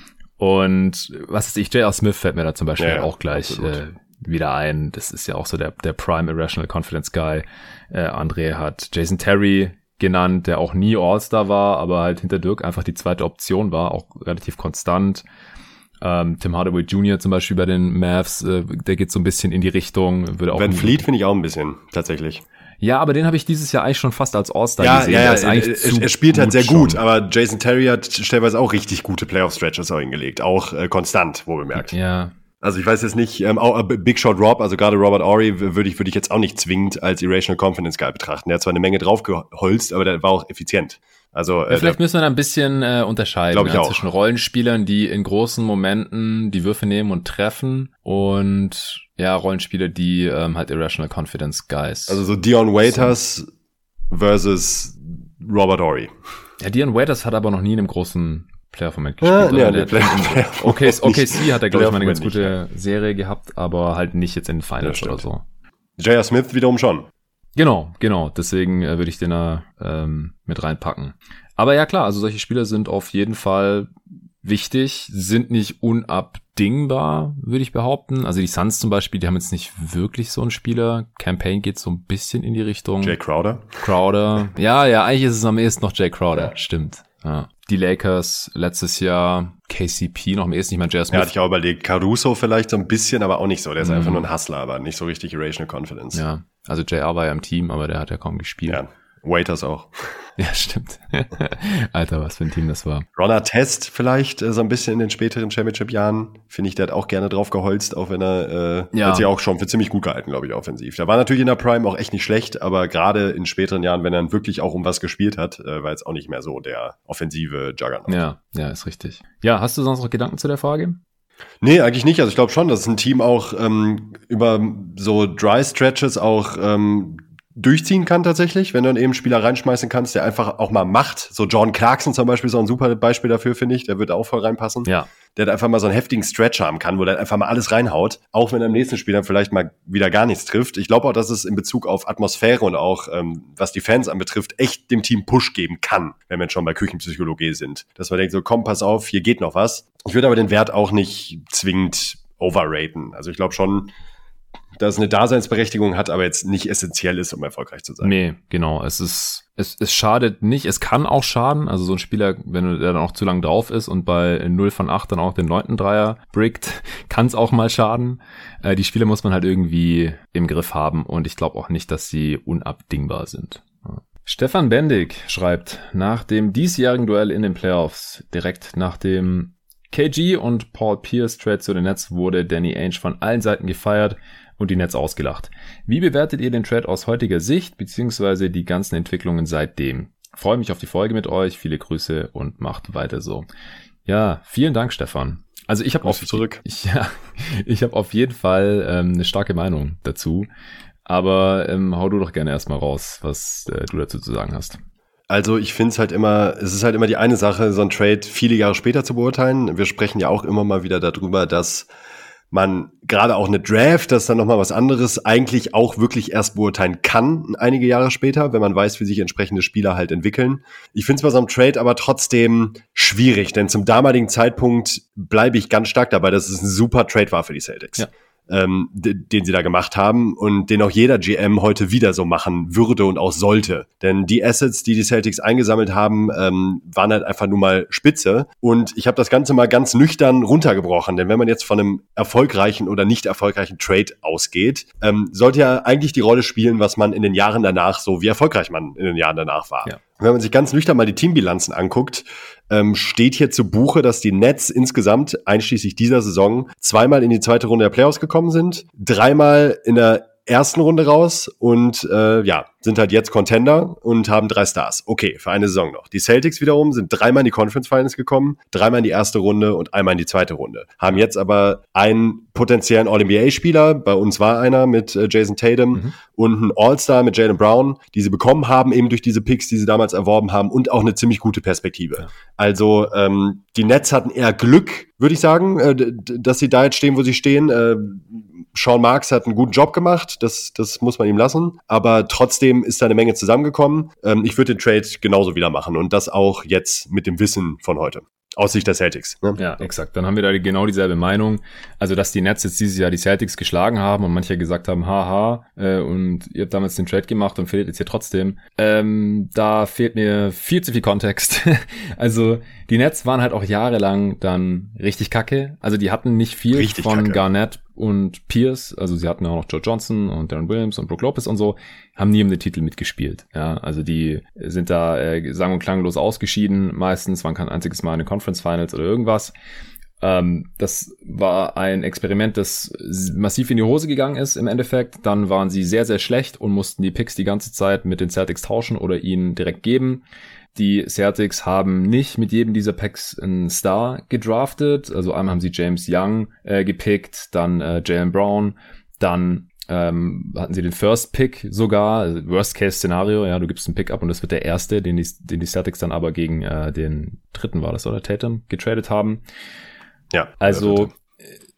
Und was ist ich, J R. Smith fällt mir da zum Beispiel ja, auch gleich äh, wieder ein. Das ist ja auch so der der Prime Irrational Confidence Guy. Äh, André hat Jason Terry genannt, der auch nie All-Star war, aber halt hinter Dirk einfach die zweite Option war, auch relativ konstant. Ähm, Tim Hardaway Junior zum Beispiel bei den Mavs, äh, der geht so ein bisschen in die Richtung. Würde auch Van Fleet finde ich auch ein bisschen, tatsächlich. Ja, aber den habe ich dieses Jahr eigentlich schon fast als All-Star ja, gesehen. Ja, ja, ist eigentlich er, er spielt halt sehr schon. gut, aber Jason Terry hat stellenweise auch richtig gute Playoff-Stretches auch hingelegt, auch äh, konstant, wo bemerkt. Ja. Also ich weiß jetzt nicht, ähm, auch, äh, Big Shot Rob, also gerade Robert Horry würde ich, würde ich jetzt auch nicht zwingend als Irrational Confidence Guy betrachten. Der hat zwar eine Menge draufgeholzt, aber der war auch effizient. Also äh, ja, vielleicht müssen wir da ein bisschen äh, unterscheiden ich ja, auch. zwischen Rollenspielern, die in großen Momenten die Würfe nehmen und treffen und ja, Rollenspieler, die ähm, halt Irrational Confidence Guys. Also so Dion Waiters so. versus Robert Horry. Ja, Dion Waiters hat aber noch nie in einem großen Playoff-Moment gespielt. Ja, nee, Play- Play- okay, O K C hat er, glaube ich, mal eine ganz nicht, gute ja. Serie gehabt, aber halt nicht jetzt in den Finals oder so. J R. Smith wiederum schon. Genau, genau. Deswegen äh, würde ich den da ähm, mit reinpacken. Aber ja, klar, also solche Spieler sind auf jeden Fall wichtig, sind nicht unabdingbar, würde ich behaupten. Also die Suns zum Beispiel, die haben jetzt nicht wirklich so einen Spieler. Campaign geht so ein bisschen in die Richtung. Jay Crowder. Crowder. Ja, ja, eigentlich ist es am ehesten noch Jay Crowder. Ja. Stimmt. Ja. Die Lakers letztes Jahr, K C P noch am ehesten, ich meine, J R. Smith. Ja, hatte ich auch überlegt. Caruso vielleicht so ein bisschen, aber auch nicht so. Der ist mhm. einfach nur ein Hustler, aber nicht so richtig Irrational Confidence. Ja, also J R war ja im Team, aber der hat ja kaum gespielt. Ja. Waiters auch. Ja, stimmt. Alter, was für ein Team das war. Ron Artest vielleicht äh, so ein bisschen in den späteren Championship-Jahren. Finde ich, der hat auch gerne drauf geholzt, auch wenn er, äh, ja. hat sich auch schon für ziemlich gut gehalten, glaube ich, offensiv. Der war natürlich in der Prime auch echt nicht schlecht, aber gerade in späteren Jahren, wenn er dann wirklich auch um was gespielt hat, äh, war jetzt auch nicht mehr so der offensive Juggernaut. Ja, ja, ist richtig. Ja, hast du sonst noch Gedanken zu der Frage? Nee, eigentlich nicht. Also ich glaube schon, dass ein Team auch ähm, über so Dry Stretches auch ähm, durchziehen kann tatsächlich, wenn du dann eben einen Spieler reinschmeißen kannst, der einfach auch mal macht. So John Clarkson zum Beispiel ist auch ein super Beispiel dafür, finde ich. Der wird auch voll reinpassen. Ja. Der hat einfach mal so einen heftigen Stretch haben kann, wo der einfach mal alles reinhaut, auch wenn er im nächsten Spiel dann vielleicht mal wieder gar nichts trifft. Ich glaube auch, dass es in Bezug auf Atmosphäre und auch, ähm, was die Fans anbetrifft, echt dem Team Push geben kann, wenn wir schon bei Küchenpsychologie sind. Dass man denkt so, komm, pass auf, hier geht noch was. Ich würde aber den Wert auch nicht zwingend overraten. Also ich glaube schon, dass es eine Daseinsberechtigung hat, aber jetzt nicht essentiell ist, um erfolgreich zu sein. Nee, genau. Es ist, es, es schadet nicht. Es kann auch schaden. Also so ein Spieler, wenn der dann auch zu lang drauf ist und bei null von acht dann auch den neunten Dreier brickt, kann es auch mal schaden. Äh, die Spieler muss man halt irgendwie im Griff haben und ich glaube auch nicht, dass sie unabdingbar sind. Ja. Stefan Bendig schreibt, nach dem diesjährigen Duell in den Playoffs, direkt nach dem K G und Paul Pierce Trade zu den Nets, wurde Danny Ainge von allen Seiten gefeiert und die Nets ausgelacht. Wie bewertet ihr den Trade aus heutiger Sicht, beziehungsweise die ganzen Entwicklungen seitdem? Freue mich auf die Folge mit euch, viele Grüße und macht weiter so. Ja, vielen Dank, Stefan. Also ich habe auf, zurück. Ich, ja, ich habe auf jeden Fall ähm, eine starke Meinung dazu, aber ähm, hau du doch gerne erstmal raus, was äh, du dazu zu sagen hast. Also ich finde es halt immer, es ist halt immer die eine Sache, so ein Trade viele Jahre später zu beurteilen. Wir sprechen ja auch immer mal wieder darüber, dass man gerade auch eine Draft, das ist dann nochmal was anderes, eigentlich auch wirklich erst beurteilen kann, einige Jahre später, wenn man weiß, wie sich entsprechende Spieler halt entwickeln. Ich finde es bei so einem Trade aber trotzdem schwierig, denn zum damaligen Zeitpunkt bleibe ich ganz stark dabei, dass es ein super Trade war für die Celtics. Ja. Ähm, d- den sie da gemacht haben und den auch jeder G M heute wieder so machen würde und auch sollte. Denn die Assets, die die Celtics eingesammelt haben, ähm, waren halt einfach nur mal spitze. Und ich habe das Ganze mal ganz nüchtern runtergebrochen. Denn wenn man jetzt von einem erfolgreichen oder nicht erfolgreichen Trade ausgeht, ähm, sollte ja eigentlich die Rolle spielen, was man in den Jahren danach, so wie erfolgreich man in den Jahren danach war. Ja. Wenn man sich ganz nüchtern mal die Teambilanzen anguckt, ähm, steht hier zu Buche, dass die Nets insgesamt, einschließlich dieser Saison, zweimal in die zweite Runde der Playoffs gekommen sind, dreimal in der ersten Runde raus und äh, ja, sind halt jetzt Contender und haben drei Stars. Okay, für eine Saison noch. Die Celtics wiederum sind dreimal in die Conference Finals gekommen, dreimal in die erste Runde und einmal in die zweite Runde. Haben jetzt aber einen potenziellen All N B A-Spieler, bei uns war einer mit äh, Jason Tatum mhm. und einen All-Star mit Jaylen Brown, die sie bekommen haben, eben durch diese Picks, die sie damals erworben haben und auch eine ziemlich gute Perspektive. Ja. Also ähm, die Nets hatten eher Glück, würde ich sagen, äh, d- dass sie da jetzt stehen, wo sie stehen. Äh, Sean Marks hat einen guten Job gemacht, das, das muss man ihm lassen, aber trotzdem ist da eine Menge zusammengekommen. Ähm, ich würde den Trade genauso wieder machen und das auch jetzt mit dem Wissen von heute. Aus Sicht der Celtics. Ne? Ja, exakt. Dann haben wir da genau dieselbe Meinung. Also, dass die Nets jetzt dieses Jahr die Celtics geschlagen haben und manche gesagt haben, haha, äh, und ihr habt damals den Trade gemacht und fehlt jetzt hier trotzdem. Ähm, da fehlt mir viel zu viel Kontext. Also, die Nets waren halt auch jahrelang dann richtig kacke. Also, die hatten nicht viel richtig von kacke. Garnett und Pierce. Also, sie hatten auch noch Joe Johnson und Darren Williams und Brook Lopez und so. Haben nie um den Titel mitgespielt. Ja, also die sind da äh, sang- und klanglos ausgeschieden. Meistens waren kein einziges Mal in den Conference Finals oder irgendwas. Ähm, das war ein Experiment, das massiv in die Hose gegangen ist im Endeffekt. Dann waren sie sehr, sehr schlecht und mussten die Picks die ganze Zeit mit den Celtics tauschen oder ihnen direkt geben. Die Celtics haben nicht mit jedem dieser Picks einen Star gedraftet. Also einmal haben sie James Young äh, gepickt, dann äh, Jaylen Brown, dann Ähm, hatten sie den First Pick sogar, also Worst-Case-Szenario, ja, du gibst einen Pick ab und das wird der erste, den die, den die Celtics dann aber gegen äh, den dritten war das, oder Tatum, getradet haben. Ja. Also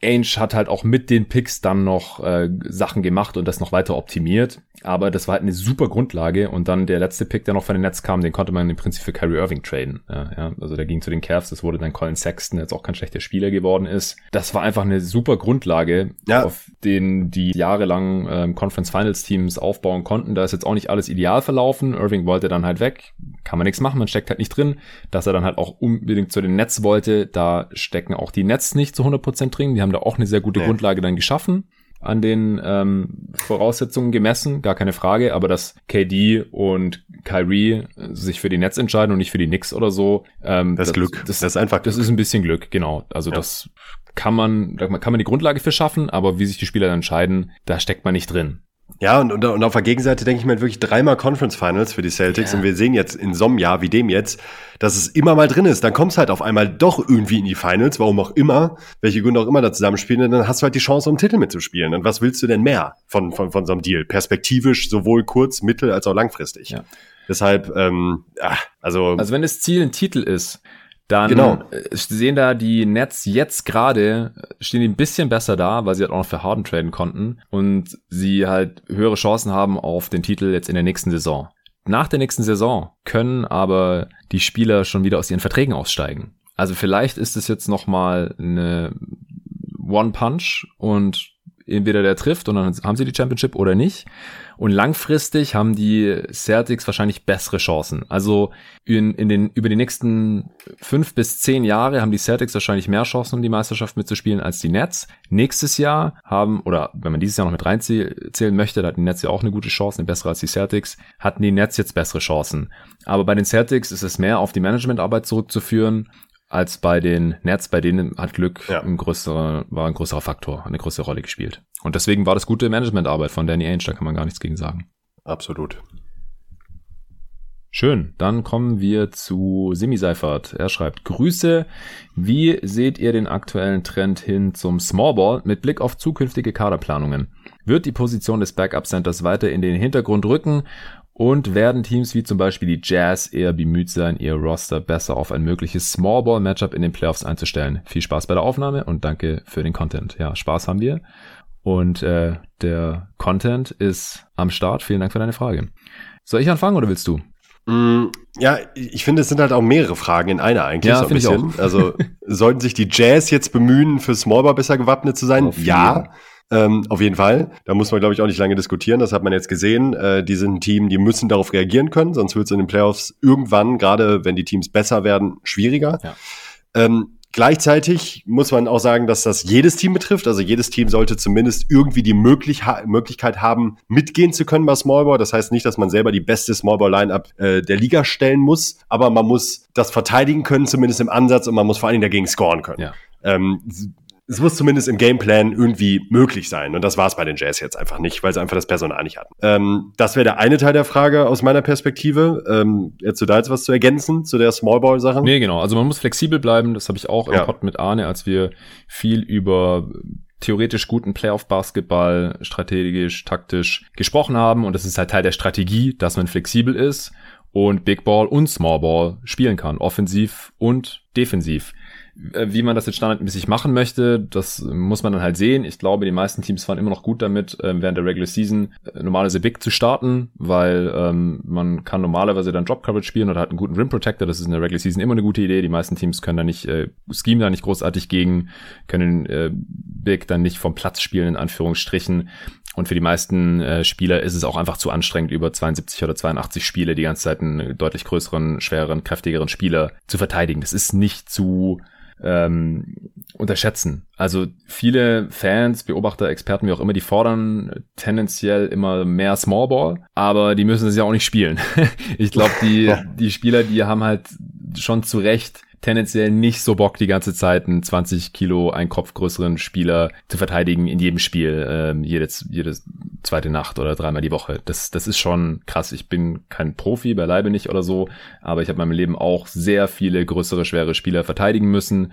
Ainge hat halt auch mit den Picks dann noch äh, Sachen gemacht und das noch weiter optimiert. Aber das war halt eine super Grundlage. Und dann der letzte Pick, der noch von den Nets kam, den konnte man im Prinzip für Kyrie Irving traden. Ja, ja. Also der ging zu den Cavs, das wurde dann Colin Sexton, der jetzt auch kein schlechter Spieler geworden ist. Das war einfach eine super Grundlage, ja. auf den die jahrelang ähm, Conference Finals Teams aufbauen konnten. Da ist jetzt auch nicht alles ideal verlaufen. Irving wollte dann halt weg. Kann man nichts machen, man steckt halt nicht drin. Dass er dann halt auch unbedingt zu den Nets wollte, da stecken auch die Nets nicht zu hundert Prozent drin. Die haben da auch eine sehr gute ja. Grundlage dann geschaffen, an den ähm, Voraussetzungen gemessen, gar keine Frage, aber dass K D und Kyrie sich für die Nets entscheiden und nicht für die Knicks oder so. Ähm, das, das Glück, das, das ist einfach Das Glück. ist ein bisschen Glück, genau. Also ja. das kann man, da kann man die Grundlage für schaffen, aber wie sich die Spieler entscheiden, da steckt man nicht drin. Ja, und, und, und auf der Gegenseite denke ich mir wirklich dreimal Conference Finals für die Celtics ja. und wir sehen jetzt in so einem Jahr wie dem jetzt, dass es immer mal drin ist. Dann kommst du halt auf einmal doch irgendwie in die Finals, warum auch immer, welche Gründe auch immer da zusammenspielen, und dann hast du halt die Chance, um einen Titel mitzuspielen. Und was willst du denn mehr von, von, von so einem Deal? Perspektivisch, sowohl kurz-, mittel- als auch langfristig. Ja. Deshalb, ähm, ja, also... Also wenn das Ziel ein Titel ist, dann genau. sehen da die Nets jetzt gerade, stehen die ein bisschen besser da, weil sie halt auch noch für Harden traden konnten und sie halt höhere Chancen haben auf den Titel jetzt in der nächsten Saison. Nach der nächsten Saison können aber die Spieler schon wieder aus ihren Verträgen aussteigen. Also vielleicht ist es jetzt nochmal eine One-Punch und entweder der trifft und dann haben sie die Championship oder nicht. Und langfristig haben die Celtics wahrscheinlich bessere Chancen. Also in, in den, über die nächsten fünf bis zehn Jahre haben die Celtics wahrscheinlich mehr Chancen, um die Meisterschaft mitzuspielen als die Nets. Nächstes Jahr haben, oder wenn man dieses Jahr noch mit reinzählen möchte, da hatten die Nets ja auch eine gute Chance, eine bessere als die Celtics, hatten die Nets jetzt bessere Chancen. Aber bei den Celtics ist es mehr auf die Managementarbeit zurückzuführen, als bei den Nets, bei denen hat Glück ja. ein größerer, war ein größerer Faktor, eine größere Rolle gespielt. Und deswegen war das gute Managementarbeit von Danny Ainge, da kann man gar nichts gegen sagen. Absolut. Schön, dann kommen wir zu Simi Seifert. Er schreibt, Grüße, wie seht ihr den aktuellen Trend hin zum Smallball mit Blick auf zukünftige Kaderplanungen? Wird die Position des Backup-Centers weiter in den Hintergrund rücken? Und werden Teams wie zum Beispiel die Jazz eher bemüht sein, ihr Roster besser auf ein mögliches Smallball-Matchup in den Playoffs einzustellen? Viel Spaß bei der Aufnahme und danke für den Content. Ja, Spaß haben wir. Und äh, der Content ist am Start. Vielen Dank für deine Frage. Soll ich anfangen oder willst du? Mm, ja, ich finde, es sind halt auch mehrere Fragen in einer eigentlich. Ja, so ein finde ich auch. Also sollten sich die Jazz jetzt bemühen, für Smallball besser gewappnet zu sein? Ja. Ähm, auf jeden Fall. Da muss man, glaube ich, auch nicht lange diskutieren. Das hat man jetzt gesehen. Äh, die sind ein Team, die müssen darauf reagieren können, sonst wird es in den Playoffs irgendwann, gerade wenn die Teams besser werden, schwieriger. Ja. Ähm, gleichzeitig muss man auch sagen, dass das jedes Team betrifft. Also jedes Team sollte zumindest irgendwie die möglich ha- Möglichkeit haben, mitgehen zu können bei Smallball. Das heißt nicht, dass man selber die beste Smallball-Line-Up äh, der Liga stellen muss, aber man muss das verteidigen können, zumindest im Ansatz, und man muss vor allen Dingen dagegen scoren können. Ja. Ähm, Es muss zumindest im Gameplan irgendwie möglich sein. Und das war es bei den Jazz jetzt einfach nicht, weil sie einfach das Personal nicht hatten. Ähm, das wäre der eine Teil der Frage aus meiner Perspektive. Ähm, jetzt du da jetzt was zu ergänzen zu der Smallball-Sache? Nee, genau. Also man muss flexibel bleiben. Das habe ich auch im ja. Pod mit Arne, als wir viel über theoretisch guten Playoff-Basketball, strategisch, taktisch gesprochen haben. Und das ist halt Teil der Strategie, dass man flexibel ist und Big Ball und Small Ball spielen kann. Offensiv und defensiv. Wie man das jetzt standardmäßig machen möchte, das muss man dann halt sehen. Ich glaube, die meisten Teams fahren immer noch gut damit, während der Regular Season normalerweise Big zu starten, weil ähm, man kann normalerweise dann Drop Coverage spielen oder hat einen guten Rim Protector. Das ist in der Regular Season immer eine gute Idee. Die meisten Teams können da nicht, äh, scheme da nicht großartig gegen, können äh, Big dann nicht vom Platz spielen, in Anführungsstrichen. Und für die meisten äh, Spieler ist es auch einfach zu anstrengend, über zweiundsiebzig oder zweiundachtzig Spiele die ganze Zeit einen deutlich größeren, schwereren, kräftigeren Spieler zu verteidigen. Das ist nicht zu ähm, unterschätzen. Also viele Fans, Beobachter, Experten, wie auch immer, die fordern tendenziell immer mehr Smallball, aber die müssen es ja auch nicht spielen. Ich glaube, die, die Spieler, die haben halt schon zu Recht tendenziell nicht so Bock, die ganze Zeit einen zwanzig Kilo, ein Kopf größeren Spieler zu verteidigen in jedem Spiel, ähm, jedes, jedes zweite Nacht oder dreimal die Woche. Das, das ist schon krass. Ich bin kein Profi, beileibe nicht oder so, aber ich habe in meinem Leben auch sehr viele größere, schwere Spieler verteidigen müssen.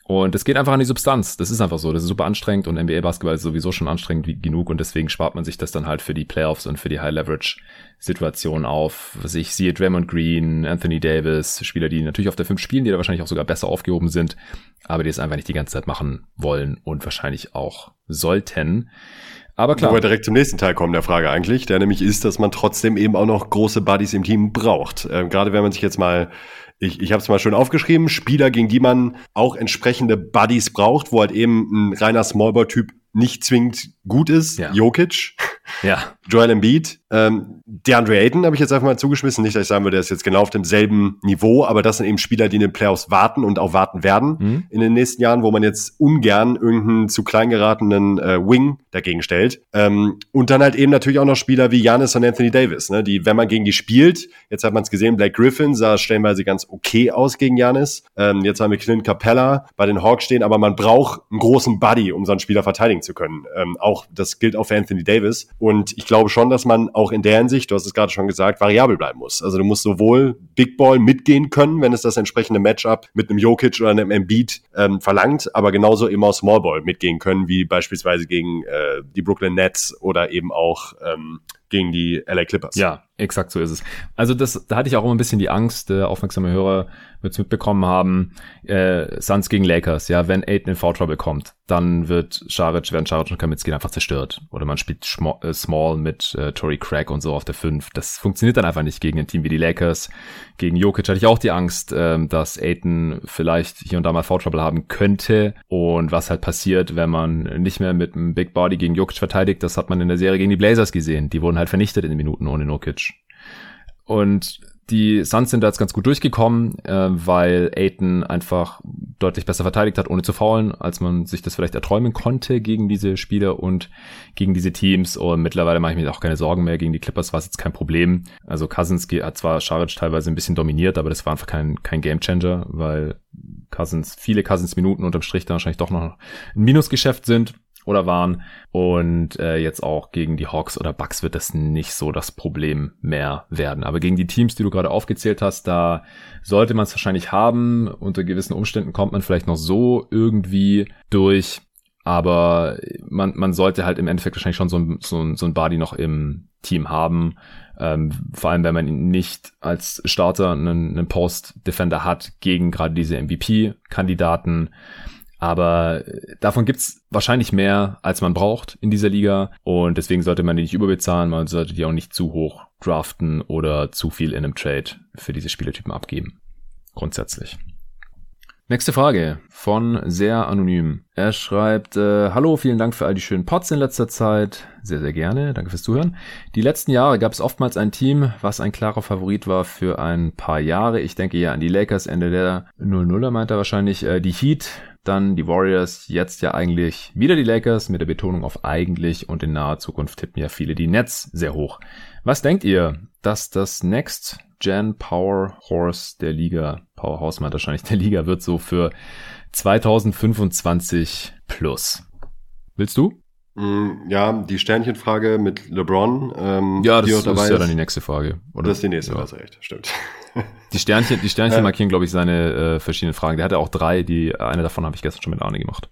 Und es geht einfach an die Substanz. Das ist einfach so. Das ist super anstrengend und N B A-Basketball ist sowieso schon anstrengend wie genug und deswegen spart man sich das dann halt für die Playoffs und für die High-Leverage-Situation auf. Was ich sehe, Draymond Green, Anthony Davis, Spieler, die natürlich auf der fünf spielen, die da wahrscheinlich auch sogar besser aufgehoben sind, aber die es einfach nicht die ganze Zeit machen wollen und wahrscheinlich auch sollten. Aber klar. Wo wir direkt zum nächsten Teil kommen der Frage eigentlich, der nämlich ist, dass man trotzdem eben auch noch große Buddies im Team braucht. Ähm, gerade wenn man sich jetzt mal Ich, ich habe es mal schön aufgeschrieben, Spieler, gegen die man auch entsprechende Buddies braucht, wo halt eben ein reiner Smallball-Typ nicht zwingend gut ist. Ja. Jokic, ja. Joel Embiid, ähm, DeAndre Ayton habe ich jetzt einfach mal zugeschmissen. Nicht, dass ich sagen würde, der ist jetzt genau auf demselben Niveau, aber das sind eben Spieler, die in den Playoffs warten und auch warten werden mhm. in den nächsten Jahren, wo man jetzt ungern irgendeinen zu klein geratenen äh, Wing dagegen stellt. Ähm, und dann halt eben natürlich auch noch Spieler wie Giannis und Anthony Davis, ne, die, wenn man gegen die spielt, jetzt hat man es gesehen, Blake Griffin sah stellenweise ganz okay aus gegen Giannis. Ähm, jetzt haben wir Clint Capella bei den Hawks stehen, aber man braucht einen großen Buddy, um so einen Spieler verteidigen zu können. Ähm, auch das gilt auch für Anthony Davis. Und ich glaube schon, dass man auch in der Hinsicht, du hast es gerade schon gesagt, variabel bleiben muss. Also du musst sowohl Big Ball mitgehen können, wenn es das entsprechende Matchup mit einem Jokic oder einem Embiid ähm, verlangt, aber genauso eben auch Small Ball mitgehen können, wie beispielsweise gegen äh, die Brooklyn Nets oder eben auch ähm, gegen die L A Clippers. Ja, exakt so ist es. Also das, da hatte ich auch immer ein bisschen die Angst, der aufmerksame Hörer wird es mitbekommen haben, äh, Suns gegen Lakers, ja, wenn Ayton in Foul Trouble kommt, dann wird Šarić, werden Šarić und Kaminsky einfach zerstört. Oder man spielt Schmo- äh, Small mit äh, Torrey Craig und so auf der fünf. Das funktioniert dann einfach nicht gegen ein Team wie die Lakers. Gegen Jokic hatte ich auch die Angst, ähm, dass Ayton vielleicht hier und da mal Foul Trouble haben könnte. Und was halt passiert, wenn man nicht mehr mit einem Big Body gegen Jokic verteidigt, das hat man in der Serie gegen die Blazers gesehen. Die wurden halt vernichtet in den Minuten ohne Jokic. Und die Suns sind da jetzt ganz gut durchgekommen, äh, weil Ayton einfach deutlich besser verteidigt hat, ohne zu foulen, als man sich das vielleicht erträumen konnte gegen diese Spieler und gegen diese Teams. Und mittlerweile mache ich mir auch keine Sorgen mehr. Gegen die Clippers war es jetzt kein Problem. Also Cousins hat zwar Šarić teilweise ein bisschen dominiert, aber das war einfach kein kein Gamechanger, weil Cousins, viele Cousins-Minuten unterm Strich dann wahrscheinlich doch noch ein Minusgeschäft sind oder waren. Und äh, jetzt auch gegen die Hawks oder Bucks wird das nicht so das Problem mehr werden. Aber gegen die Teams, die du gerade aufgezählt hast, da sollte man es wahrscheinlich haben. Unter gewissen Umständen kommt man vielleicht noch so irgendwie durch. Aber man man sollte halt im Endeffekt wahrscheinlich schon so ein, so ein, so ein Body noch im Team haben. Ähm, vor allem, wenn man ihn nicht als Starter einen, einen Post-Defender hat gegen gerade diese M V P-Kandidaten. Aber davon gibt's wahrscheinlich mehr, als man braucht in dieser Liga. Und deswegen sollte man die nicht überbezahlen. Man sollte die auch nicht zu hoch draften oder zu viel in einem Trade für diese Spielertypen abgeben. Grundsätzlich. Nächste Frage von sehr anonym. Er schreibt, äh, hallo, vielen Dank für all die schönen Pods in letzter Zeit. Sehr, sehr gerne. Danke fürs Zuhören. Die letzten Jahre gab es oftmals ein Team, was ein klarer Favorit war für ein paar Jahre. Ich denke ja an die Lakers, Ende der null nuller meint er wahrscheinlich. Äh, die Heat, dann die Warriors, jetzt ja eigentlich wieder die Lakers mit der Betonung auf eigentlich und in naher Zukunft tippen ja viele die Nets sehr hoch. Was denkt ihr, dass das Next Gen Power Horse der Liga, Powerhouse meint wahrscheinlich der Liga, wird so für zwanzig fünfundzwanzig plus? Willst du? Ja, die Sternchenfrage mit LeBron. Ähm, ja, das ist ja dann die nächste Frage. Oder? Das ist die nächste, ja. Das ist recht, stimmt. Die Sternchen, die Sternchen markieren, glaube ich, seine äh, verschiedenen Fragen. Der hatte auch drei, die eine davon habe ich gestern schon mit Arne gemacht.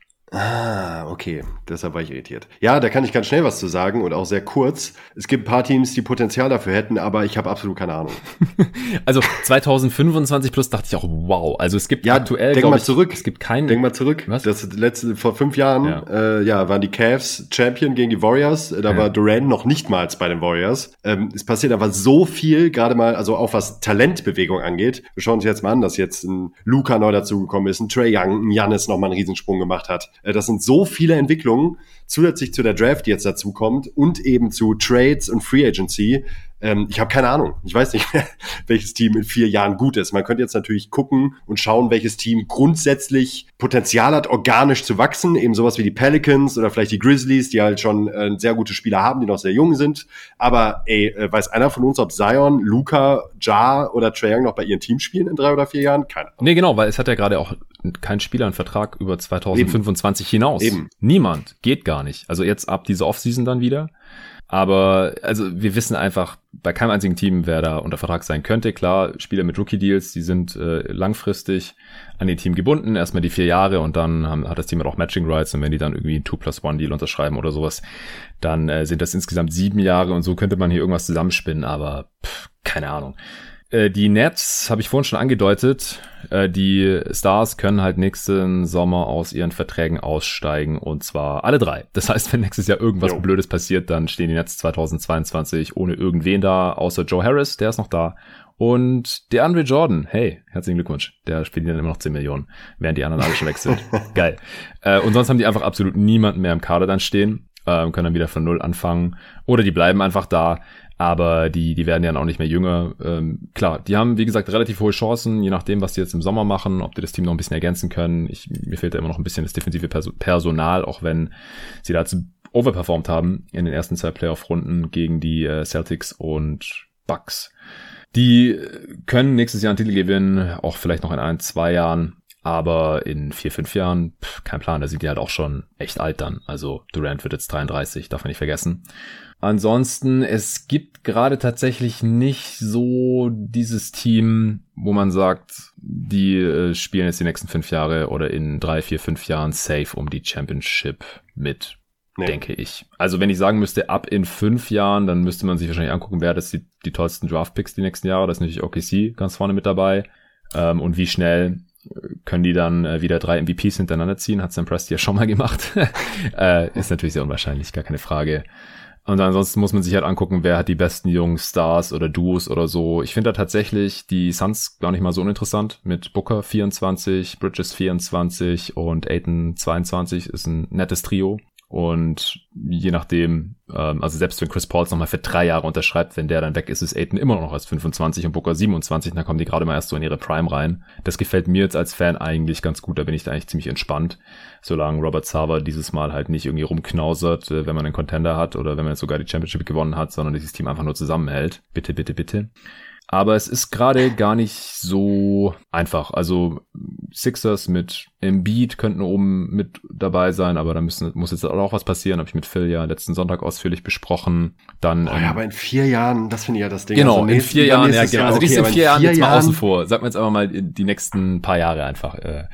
Ah, okay. Deshalb war ich irritiert. Ja, da kann ich ganz schnell was zu sagen und auch sehr kurz. Es gibt ein paar Teams, die Potenzial dafür hätten, aber ich habe absolut keine Ahnung. Also zwanzig fünfundzwanzig plus dachte ich auch, wow. Also es gibt ja, aktuell, denk mal ich, zurück. Es gibt keinen. Denk mal zurück. Was? Das letzte, vor fünf Jahren, ja, äh, ja waren die Cavs Champion gegen die Warriors. Da ja. war Durant noch nicht mal bei den Warriors. Ähm, es passiert einfach so viel, gerade mal, also auch was Talentbewegung angeht. Wir schauen uns jetzt mal an, dass jetzt ein Luka neu dazugekommen ist, ein Trae Young, ein Giannis nochmal einen Riesensprung gemacht hat. Äh, das sind so viele Entwicklungen, zusätzlich zu der Draft, die jetzt dazu kommt und eben zu Trades und Free Agency. Ähm, ich habe keine Ahnung. Ich weiß nicht mehr, welches Team in vier Jahren gut ist. Man könnte jetzt natürlich gucken und schauen, welches Team grundsätzlich Potenzial hat, organisch zu wachsen. Eben sowas wie die Pelicans oder vielleicht die Grizzlies, die halt schon äh, sehr gute Spieler haben, die noch sehr jung sind. Aber ey, äh, weiß einer von uns, ob Zion, Luka, Ja oder Trae Young noch bei ihren Teams spielen in drei oder vier Jahren? Keine Ahnung. Nee, genau, weil es hat ja gerade auch kein Spieler einen Vertrag über zwanzig fünfundzwanzig Eben. hinaus. Eben. Niemand. Geht gar nicht. Also jetzt ab dieser Offseason dann wieder. Aber also wir wissen einfach, bei keinem einzigen Team, wer da unter Vertrag sein könnte. Klar, Spieler mit Rookie-Deals, die sind äh, langfristig an ihr Team gebunden. Erstmal die vier Jahre und dann haben, hat das Team halt auch Matching-Rights. Und wenn die dann irgendwie einen two plus one Deal unterschreiben oder sowas, dann äh, sind das insgesamt sieben Jahre. Und so könnte man hier irgendwas zusammenspinnen, aber pff, keine Ahnung. Die Nets, habe ich vorhin schon angedeutet, die Stars können halt nächsten Sommer aus ihren Verträgen aussteigen und zwar alle drei. Das heißt, wenn nächstes Jahr irgendwas jo. Blödes passiert, dann stehen die Nets zweitausendzweiundzwanzig ohne irgendwen da, außer Joe Harris, der ist noch da. Und der DeAndre Jordan, hey, herzlichen Glückwunsch, der spielt dann immer noch zehn Millionen, während die anderen alle schon weg sind. Geil. Und sonst haben die einfach absolut niemanden mehr im Kader dann stehen, können dann wieder von Null anfangen oder die bleiben einfach da. Aber die die werden ja auch nicht mehr jünger. Ähm, klar, die haben, wie gesagt, relativ hohe Chancen, je nachdem, was die jetzt im Sommer machen, ob die das Team noch ein bisschen ergänzen können. Ich, mir fehlt da immer noch ein bisschen das defensive Pers- Personal, auch wenn sie dazu overperformt haben in den ersten zwei Playoff-Runden gegen die äh, Celtics und Bucks. Die können nächstes Jahr einen Titel gewinnen, auch vielleicht noch in ein, zwei Jahren. Aber in vier, fünf Jahren, pff, kein Plan, da sind die halt auch schon echt alt dann. Also Durant wird jetzt dreiunddreißig, darf man nicht vergessen. Ansonsten, es gibt gerade tatsächlich nicht so dieses Team, wo man sagt, die äh, spielen jetzt die nächsten fünf Jahre oder in drei, vier, fünf Jahren safe um die Championship mit, nee. denke ich. Also wenn ich sagen müsste, ab in fünf Jahren, dann müsste man sich wahrscheinlich angucken, wer das die, die tollsten Draftpicks die nächsten Jahre. Das ist natürlich O K C ganz vorne mit dabei. Ähm, und wie schnell können die dann äh, wieder drei M V Ps hintereinander ziehen? Hat Sam Presti ja schon mal gemacht. äh, ist natürlich sehr unwahrscheinlich, gar keine Frage. Und ansonsten muss man sich halt angucken, wer hat die besten jungen Stars oder Duos oder so. Ich finde da tatsächlich die Suns gar nicht mal so uninteressant. Mit Booker vierundzwanzig, Bridges vierundzwanzig und Ayton zweiundzwanzig ist ein nettes Trio. Und je nachdem, ähm, also selbst wenn Chris Paul nochmal für drei Jahre unterschreibt, wenn der dann weg ist, ist Ayton immer noch als fünfundzwanzig und Booker siebenundzwanzig, dann kommen die gerade mal erst so in ihre Prime rein. Das gefällt mir jetzt als Fan eigentlich ganz gut, da bin ich da eigentlich ziemlich entspannt, solange Robert Sarver dieses Mal halt nicht irgendwie rumknausert, wenn man einen Contender hat oder wenn man jetzt sogar die Championship gewonnen hat, sondern dieses Team einfach nur zusammenhält. Bitte, bitte, bitte. Aber es ist gerade gar nicht so einfach. Also Sixers mit Embiid könnten oben mit dabei sein, aber da müssen, muss jetzt auch was passieren. Habe ich mit Phil ja letzten Sonntag ausführlich besprochen. Dann, oh ja, ähm, aber in vier Jahren, das finde ich ja das Ding. Genau, also in vier Jahren, ja genau. Also okay, die in vier Jahren vier jetzt mal Jahren? außen vor. Sagen wir jetzt einfach mal die nächsten paar Jahre einfach. Äh,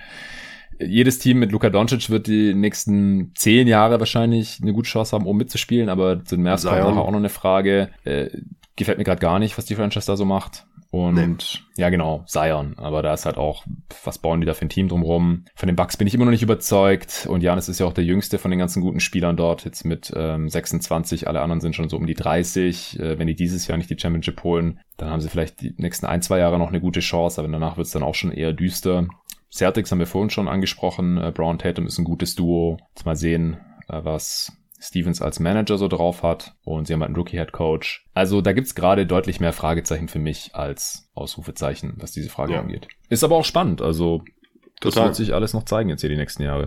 jedes Team mit Luka Doncic wird die nächsten zehn Jahre wahrscheinlich eine gute Chance haben, um mitzuspielen, aber zu den Mavs kommt nachher auch noch eine Frage. Äh, gefällt mir gerade gar nicht, was die Franchise da so macht. Und nee. ja genau, Zion, aber da ist halt auch, was bauen die da für ein Team drumherum? Von den Bucks bin ich immer noch nicht überzeugt und Giannis ist ja auch der jüngste von den ganzen guten Spielern dort, jetzt mit ähm, sechsundzwanzig, alle anderen sind schon so um die dreißig. Äh, wenn die dieses Jahr nicht die Championship holen, dann haben sie vielleicht die nächsten ein, zwei Jahre noch eine gute Chance, aber danach wird es dann auch schon eher düster. Celtics haben wir vorhin schon angesprochen, äh, Brown Tatum ist ein gutes Duo. Jetzt mal sehen, äh, was Stevens als Manager so drauf hat und sie haben halt einen Rookie-Head-Coach. Also da gibt's gerade deutlich mehr Fragezeichen für mich als Ausrufezeichen, was diese Frage ja. angeht. Ist aber auch spannend, also das Total. Wird sich alles noch zeigen jetzt hier die nächsten Jahre.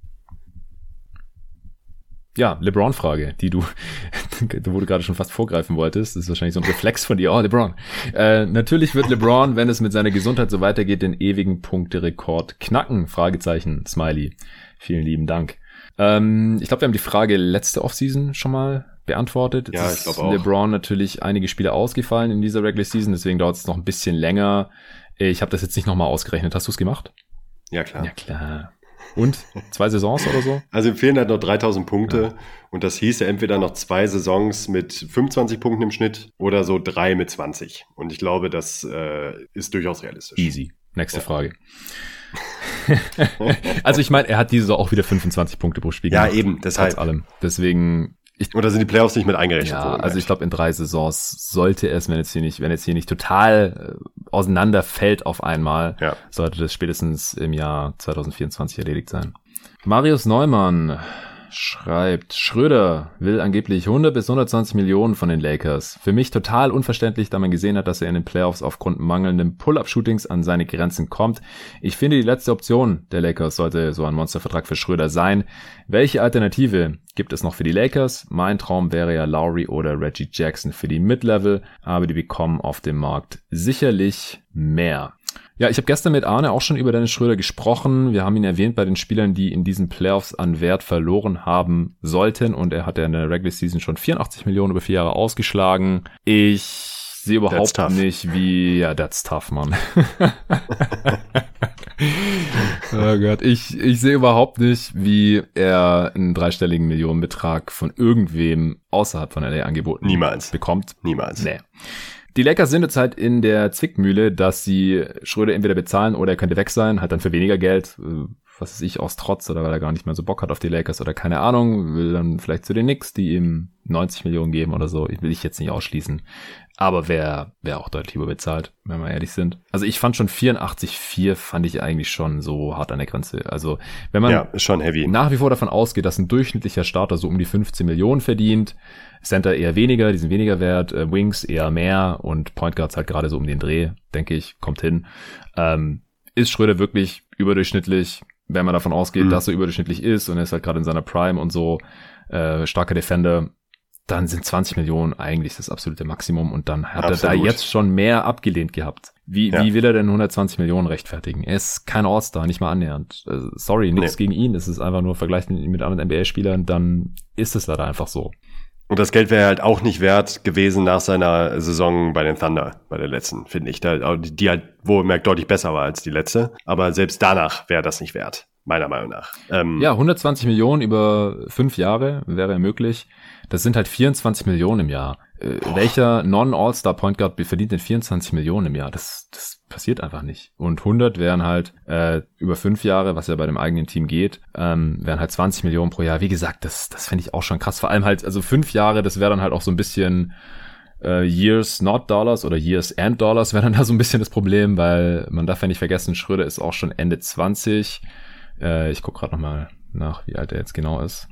Ja, LeBron-Frage, die du, wo du gerade schon fast vorgreifen wolltest. Das ist wahrscheinlich so ein Reflex von dir. Oh, LeBron. Äh, natürlich wird LeBron, wenn es mit seiner Gesundheit so weitergeht, den ewigen Punkterekord knacken. Fragezeichen, Smiley. Vielen lieben Dank. Ähm, ich glaube, wir haben die Frage letzte Offseason schon mal beantwortet. Jetzt ja, ich glaube auch. LeBron natürlich einige Spiele ausgefallen in dieser Regular Season, deswegen dauert es noch ein bisschen länger. Ich habe das jetzt nicht nochmal ausgerechnet. Hast du es gemacht? Ja, klar. Ja, klar. Und? Zwei Saisons oder so? Also ihm fehlen halt noch dreitausend Punkte ja. und das hieße entweder noch zwei Saisons mit fünfundzwanzig Punkten im Schnitt oder so drei mit zwanzig. Und ich glaube, das äh, ist durchaus realistisch. Easy. Nächste ja. Frage. Also ich meine, er hat diese Saison auch wieder fünfundzwanzig Punkte pro Spiel ja, gemacht. Ja, eben, deshalb. Trotz allem. Deswegen... Ich, Oder sind die Playoffs nicht mit eingerechnet? Ja, also ich glaube, in drei Saisons sollte es, wenn jetzt hier nicht, wenn jetzt hier nicht total äh, auseinanderfällt auf einmal, ja. sollte das spätestens im Jahr zwanzig vierundzwanzig erledigt sein. Marius Neumann schreibt, Schröder will angeblich hundert bis hundertzwanzig Millionen von den Lakers. Für mich total unverständlich, da man gesehen hat, dass er in den Playoffs aufgrund mangelnden Pull-Up-Shootings an seine Grenzen kommt. Ich finde, die letzte Option der Lakers sollte so ein Monstervertrag für Schröder sein. Welche Alternative gibt es noch für die Lakers? Mein Traum wäre ja Lowry oder Reggie Jackson für die Mid-Level, aber die bekommen auf dem Markt sicherlich mehr. Ja, ich habe gestern mit Arne auch schon über Dennis Schröder gesprochen. Wir haben ihn erwähnt bei den Spielern, die in diesen Playoffs an Wert verloren haben sollten. Und er hat ja in der Regular Season schon vierundachtzig Millionen über vier Jahre ausgeschlagen. Ich sehe überhaupt nicht, wie... Ja, that's tough, Mann. Oh Gott, ich, ich sehe überhaupt nicht, wie er einen dreistelligen Millionenbetrag von irgendwem außerhalb von L A angeboten Niemals. bekommt. Niemals. Nee. Die Lakers sind jetzt halt in der Zwickmühle, dass sie Schröder entweder bezahlen oder er könnte weg sein, halt dann für weniger Geld, was weiß ich, aus Trotz oder weil er gar nicht mehr so Bock hat auf die Lakers oder keine Ahnung, will dann vielleicht zu den Knicks, die ihm neunzig Millionen geben oder so, will ich jetzt nicht ausschließen. Aber wer, wer auch deutlich überbezahlt, wenn wir ehrlich sind. Also ich fand schon vierundachtzig Komma vier fand ich eigentlich schon so hart an der Grenze. Also wenn man ja, ist schon heavy. nach wie vor davon ausgeht, dass ein durchschnittlicher Starter so um die fünfzehn Millionen verdient, Center eher weniger, die sind weniger wert, äh, Wings eher mehr und Point Guards halt gerade so um den Dreh, denke ich, kommt hin. Ähm, ist Schröder wirklich überdurchschnittlich, wenn man davon ausgeht, mhm. dass er überdurchschnittlich ist und er ist halt gerade in seiner Prime und so, äh, starker Defender, dann sind zwanzig Millionen eigentlich das absolute Maximum und dann hat Absolut. er da jetzt schon mehr abgelehnt gehabt. Wie, ja. wie will er denn hundertzwanzig Millionen rechtfertigen? Er ist kein All-Star, nicht mal annähernd. Also, sorry, nichts nee. gegen ihn, es ist einfach nur Vergleich mit anderen N B A-Spielern, dann ist es leider einfach so. Und das Geld wäre halt auch nicht wert gewesen nach seiner Saison bei den Thunder, bei der letzten, finde ich. Da, die halt wohlgemerkt deutlich besser war als die letzte. Aber selbst danach wäre das nicht wert, meiner Meinung nach. Ähm, ja, hundertzwanzig Millionen über fünf Jahre wäre möglich. Das sind halt vierundzwanzig Millionen im Jahr. Äh, welcher Non-All-Star-Point Guard verdient denn vierundzwanzig Millionen im Jahr? Das, das passiert einfach nicht. Und hundert wären halt äh, über fünf Jahre, was ja bei dem eigenen Team geht, ähm, wären halt zwanzig Millionen pro Jahr. Wie gesagt, das, das fände ich auch schon krass. Vor allem halt, also fünf Jahre, das wäre dann halt auch so ein bisschen äh, Years not Dollars oder Years and Dollars wäre dann da so ein bisschen das Problem, weil man darf ja nicht vergessen, Schröder ist auch schon Ende zwanzig. Äh, ich gucke gerade nochmal nach, wie alt er jetzt genau ist.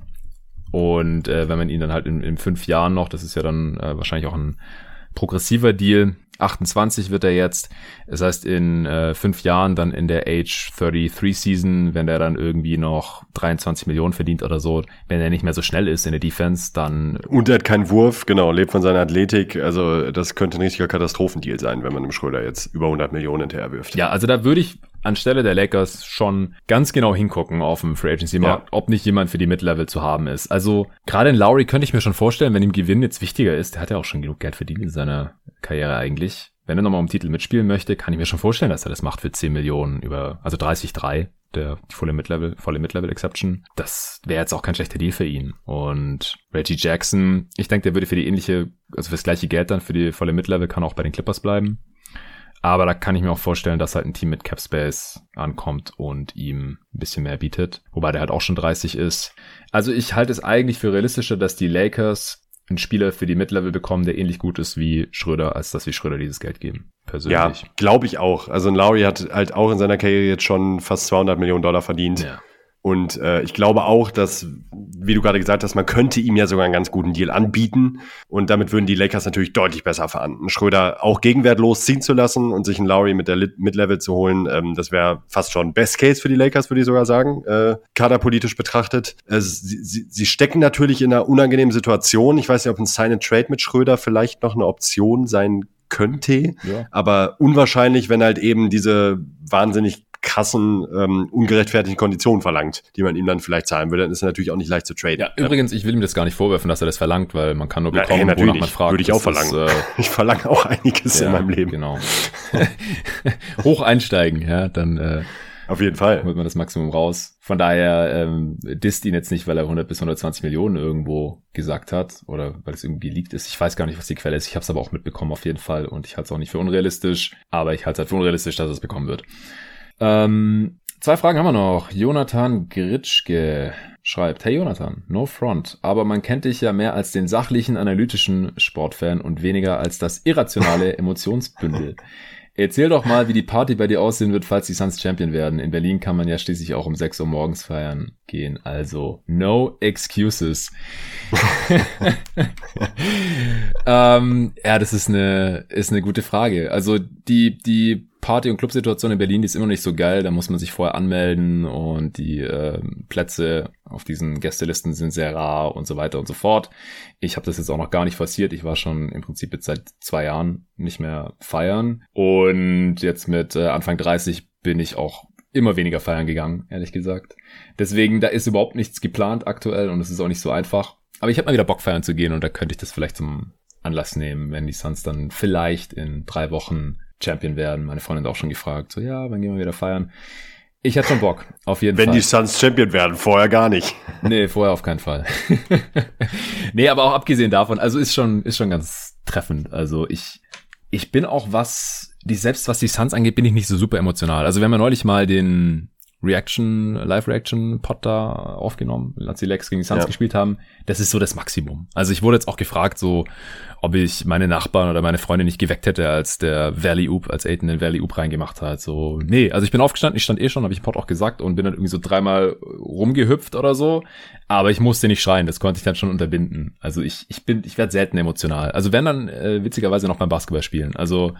Und äh, wenn man ihn dann halt in, in fünf Jahren noch, das ist ja dann äh, wahrscheinlich auch ein progressiver Deal, achtundzwanzig wird er jetzt, das heißt in äh, fünf Jahren dann in der Age dreiunddreißig Season, wenn der dann irgendwie noch dreiundzwanzig Millionen verdient oder so, wenn er nicht mehr so schnell ist in der Defense, dann... Und er hat keinen Wurf, genau, lebt von seiner Athletik, also das könnte ein richtiger Katastrophendeal sein, wenn man dem Schröder jetzt über hundert Millionen hinterher wirft. Ja, also da würde ich anstelle der Lakers schon ganz genau hingucken auf dem Free Agency Markt, ja. ob nicht jemand für die Mid-Level zu haben ist. Also gerade in Lowry könnte ich mir schon vorstellen, wenn ihm Gewinn jetzt wichtiger ist, der hat ja auch schon genug Geld verdient in seiner Karriere eigentlich. Wenn er nochmal um Titel mitspielen möchte, kann ich mir schon vorstellen, dass er das macht für zehn Millionen über, also dreißig Komma drei, der die volle Mid-Level, volle Mid-Level-Exception. Das wäre jetzt auch kein schlechter Deal für ihn. Und Reggie Jackson, ich denke, der würde für die ähnliche, also für das gleiche Geld dann für die volle Mid-Level kann auch bei den Clippers bleiben. Aber da kann ich mir auch vorstellen, dass halt ein Team mit Cap Space ankommt und ihm ein bisschen mehr bietet. Wobei der halt auch schon dreißig ist. Also ich halte es eigentlich für realistischer, dass die Lakers einen Spieler für die Mid-Level bekommen, der ähnlich gut ist wie Schröder, als dass wir Schröder dieses Geld geben. Persönlich. Ja, glaube ich auch. Also ein Lowry hat halt auch in seiner Karriere jetzt schon fast zweihundert Millionen Dollar verdient. Ja. Und äh, ich glaube auch, dass, wie du gerade gesagt hast, man könnte ihm ja sogar einen ganz guten Deal anbieten. Und damit würden die Lakers natürlich deutlich besser fahren. Einen Schröder auch gegenwertlos ziehen zu lassen und sich einen Lowry mit der Mid-Level zu holen, ähm, das wäre fast schon Best Case für die Lakers, würde ich sogar sagen, äh, kaderpolitisch betrachtet. Äh, sie, sie, sie stecken natürlich in einer unangenehmen Situation. Ich weiß nicht, ob ein Sign-and-Trade mit Schröder vielleicht noch eine Option sein könnte. Ja. Aber unwahrscheinlich, wenn halt eben diese wahnsinnig krassen, ähm, ungerechtfertigten Konditionen verlangt, die man ihm dann vielleicht zahlen würde, dann ist er natürlich auch nicht leicht zu traden. Ja, übrigens, ich will ihm das gar nicht vorwerfen, dass er das verlangt, weil man kann nur bekommen, ja, ey, wonach man fragt. Würde ich auch verlangen. Ist, äh, ich verlange auch einiges ja, in meinem Leben. Genau. Hoch einsteigen, ja, dann äh, auf jeden Fall holt man das Maximum raus. Von daher ähm, disst ihn jetzt nicht, weil er hundert bis hundertzwanzig Millionen irgendwo gesagt hat oder weil es irgendwie geleakt ist. Ich weiß gar nicht, was die Quelle ist. Ich habe es aber auch mitbekommen auf jeden Fall und ich halte es auch nicht für unrealistisch, aber ich halte es halt für unrealistisch, dass er es bekommen wird. Ähm, zwei Fragen haben wir noch. Jonathan Gritschke schreibt, hey Jonathan, no front, aber man kennt dich ja mehr als den sachlichen, analytischen Sportfan und weniger als das irrationale Emotionsbündel. Erzähl doch mal, wie die Party bei dir aussehen wird, falls die Suns Champion werden. In Berlin kann man ja schließlich auch um sechs Uhr morgens feiern gehen. Also, no excuses. ähm, ja, das ist eine, ist eine gute Frage. Also, die, die Party- und Clubsituation in Berlin, die ist immer noch nicht so geil. Da muss man sich vorher anmelden und die äh, Plätze auf diesen Gästelisten sind sehr rar und so weiter und so fort. Ich habe das jetzt auch noch gar nicht forciert. Ich war schon im Prinzip jetzt seit zwei Jahren nicht mehr feiern. Und jetzt mit äh, Anfang dreißig bin ich auch immer weniger feiern gegangen, ehrlich gesagt. Deswegen, da ist überhaupt nichts geplant aktuell und es ist auch nicht so einfach. Aber ich habe mal wieder Bock, feiern zu gehen und da könnte ich das vielleicht zum Anlass nehmen, wenn die Suns dann vielleicht in drei Wochen Champion werden. Meine Freundin hat auch schon gefragt, so ja, wann gehen wir wieder feiern? Ich hätte schon Bock, auf jeden wenn Fall. Wenn die Suns Champion werden, vorher gar nicht. Nee, vorher auf keinen Fall. Nee, aber auch abgesehen davon, also ist schon ist schon ganz treffend. Also ich ich bin auch was, die selbst was die Suns angeht, bin ich nicht so super emotional. Also wir haben ja neulich mal den Reaction, Live-Reaction-Pod da aufgenommen, als die Lakers gegen die Suns ja. gespielt haben. Das ist so das Maximum. Also ich wurde jetzt auch gefragt, so, ob ich meine Nachbarn oder meine Freunde nicht geweckt hätte, als der Valley Oop, als Ayton den Valley Oop reingemacht hat. So, nee, also ich bin aufgestanden, ich stand eh schon, habe ich im Pod auch gesagt und bin dann irgendwie so dreimal rumgehüpft oder so. Aber ich musste nicht schreien, das konnte ich dann schon unterbinden. Also ich, ich bin, ich werde selten emotional. Also wenn dann äh, witzigerweise noch beim Basketball spielen. Also